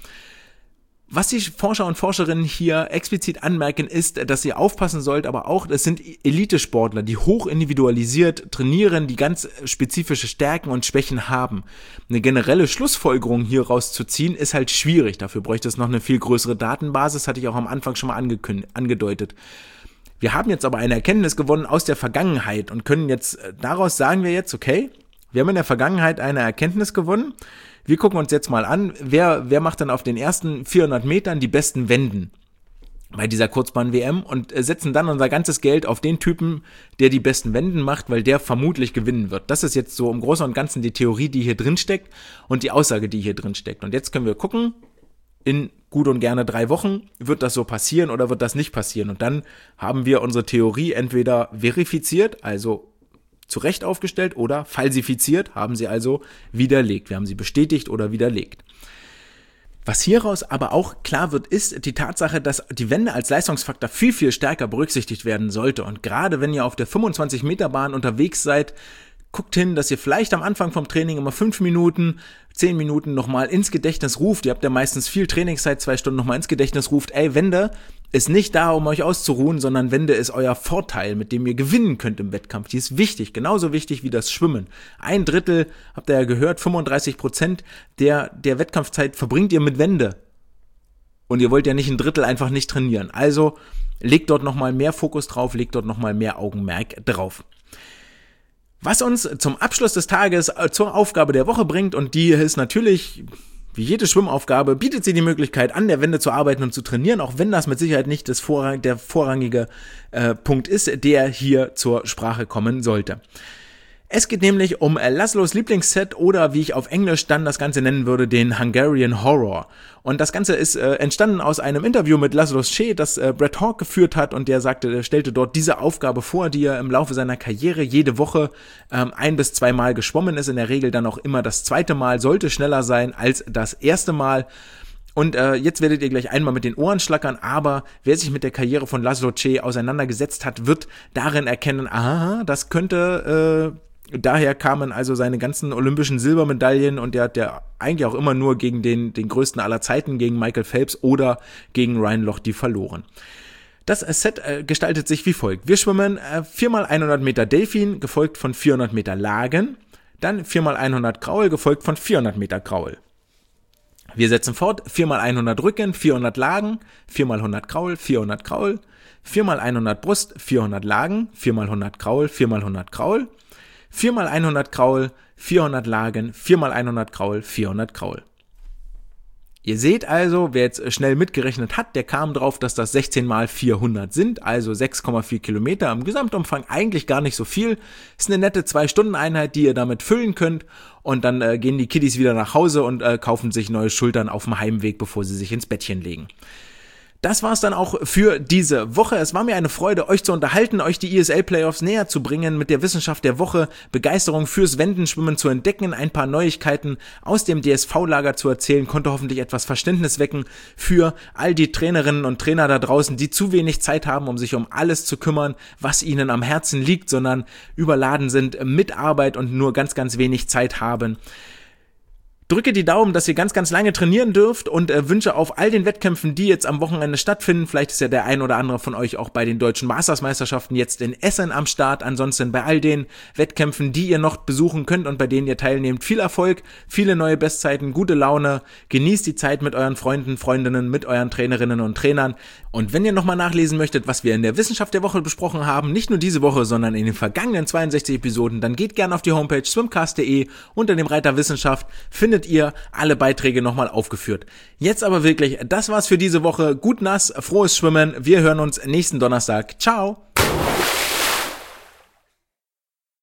Was die Forscher und Forscherinnen hier explizit anmerken, ist, dass ihr aufpassen sollt, aber auch, es sind Elitesportler, die hoch individualisiert trainieren, die ganz spezifische Stärken und Schwächen haben. Eine generelle Schlussfolgerung hier rauszuziehen, ist halt schwierig. Dafür bräuchte es noch eine viel größere Datenbasis, hatte ich auch am Anfang schon mal angedeutet. Wir haben jetzt aber eine Erkenntnis gewonnen aus der Vergangenheit und können jetzt, daraus sagen wir jetzt, okay, wir haben in der Vergangenheit eine Erkenntnis gewonnen. Wir gucken uns jetzt mal an, wer macht dann auf den ersten 400 Metern die besten Wenden bei dieser Kurzbahn-WM und setzen dann unser ganzes Geld auf den Typen, der die besten Wenden macht, weil der vermutlich gewinnen wird. Das ist jetzt so im Großen und Ganzen die Theorie, die hier drin steckt und die Aussage, die hier drin steckt. Und jetzt können wir gucken, in gut und gerne 3 Wochen wird das so passieren oder wird das nicht passieren. Und dann haben wir unsere Theorie entweder verifiziert, also zu Recht aufgestellt, oder falsifiziert, haben sie also widerlegt. Wir haben sie bestätigt oder widerlegt. Was hieraus aber auch klar wird, ist die Tatsache, dass die Wende als Leistungsfaktor viel, viel stärker berücksichtigt werden sollte. Und gerade wenn ihr auf der 25-Meter-Bahn unterwegs seid, guckt hin, dass ihr vielleicht am Anfang vom Training immer 5 Minuten, 10 Minuten nochmal ins Gedächtnis ruft. Ihr habt ja meistens viel Trainingszeit, 2 Stunden nochmal ins Gedächtnis ruft. Wende ist nicht da, um euch auszuruhen, sondern Wende ist euer Vorteil, mit dem ihr gewinnen könnt im Wettkampf. Die ist wichtig, genauso wichtig wie das Schwimmen. 1/3, habt ihr ja gehört, 35% der Wettkampfzeit verbringt ihr mit Wende. Und ihr wollt ja nicht 1/3 einfach nicht trainieren. Also legt dort nochmal mehr Fokus drauf, legt dort nochmal mehr Augenmerk drauf. Was uns zum Abschluss des Tages zur Aufgabe der Woche bringt, und die ist natürlich, wie jede Schwimmaufgabe, bietet sie die Möglichkeit, an der Wende zu arbeiten und zu trainieren, auch wenn das mit Sicherheit nicht der vorrangige Punkt ist, der hier zur Sprache kommen sollte. Es geht nämlich um Laszlos Lieblingsset oder wie ich auf Englisch dann das Ganze nennen würde, den Hungarian Horror. Und das Ganze ist entstanden aus einem Interview mit Laszlos Che, das Brett Hawke geführt hat, und der stellte dort diese Aufgabe vor, die er im Laufe seiner Karriere jede Woche 1 bis 2 Mal geschwommen ist, in der Regel dann auch immer das zweite Mal, sollte schneller sein als das erste Mal. Und jetzt werdet ihr gleich einmal mit den Ohren schlackern, aber wer sich mit der Karriere von Laszlo Che auseinandergesetzt hat, wird darin erkennen, aha, das könnte daher kamen also seine ganzen olympischen Silbermedaillen, und der hat ja eigentlich auch immer nur gegen den größten aller Zeiten, gegen Michael Phelps oder gegen Ryan Lochte verloren. Das Set gestaltet sich wie folgt. Wir schwimmen 4x100 Meter Delfin, gefolgt von 400 Meter Lagen, dann 4x100 Kraul, gefolgt von 400 Meter Kraul. Wir setzen fort, 4x100 Rücken, 400 Lagen, 4x100 Kraul, 400 Kraul, 4x100 Brust, 400 Lagen, 4x100 Kraul, 4x100 Kraul, 4x100 Kraul, 400 Lagen, 4x100 Kraul, 400 Kraul. Ihr seht also, wer jetzt schnell mitgerechnet hat, der kam drauf, dass das 16 mal 400 sind, also 6,4 Kilometer im Gesamtumfang, eigentlich gar nicht so viel. Ist eine nette 2-Stunden-Einheit, die ihr damit füllen könnt, und dann gehen die Kiddies wieder nach Hause und kaufen sich neue Schultern auf dem Heimweg, bevor sie sich ins Bettchen legen. Das war's dann auch für diese Woche. Es war mir eine Freude, euch zu unterhalten, euch die ESL-Playoffs näher zu bringen, mit der Wissenschaft der Woche Begeisterung fürs Wendenschwimmen zu entdecken, ein paar Neuigkeiten aus dem DSV-Lager zu erzählen, konnte hoffentlich etwas Verständnis wecken für all die Trainerinnen und Trainer da draußen, die zu wenig Zeit haben, um sich um alles zu kümmern, was ihnen am Herzen liegt, sondern überladen sind mit Arbeit und nur ganz, ganz wenig Zeit haben. Drücke die Daumen, dass ihr ganz, ganz lange trainieren dürft und wünsche auf all den Wettkämpfen, die jetzt am Wochenende stattfinden, vielleicht ist ja der ein oder andere von euch auch bei den deutschen Mastersmeisterschaften jetzt in Essen am Start, ansonsten bei all den Wettkämpfen, die ihr noch besuchen könnt und bei denen ihr teilnehmt, viel Erfolg, viele neue Bestzeiten, gute Laune, genießt die Zeit mit euren Freunden, Freundinnen, mit euren Trainerinnen und Trainern. Und wenn ihr nochmal nachlesen möchtet, was wir in der Wissenschaft der Woche besprochen haben, nicht nur diese Woche, sondern in den vergangenen 62 Episoden, dann geht gerne auf die Homepage swimcast.de. Unter dem Reiter Wissenschaft findet ihr alle Beiträge nochmal aufgeführt. Jetzt aber wirklich, das war's für diese Woche. Gut nass, frohes Schwimmen. Wir hören uns nächsten Donnerstag. Ciao!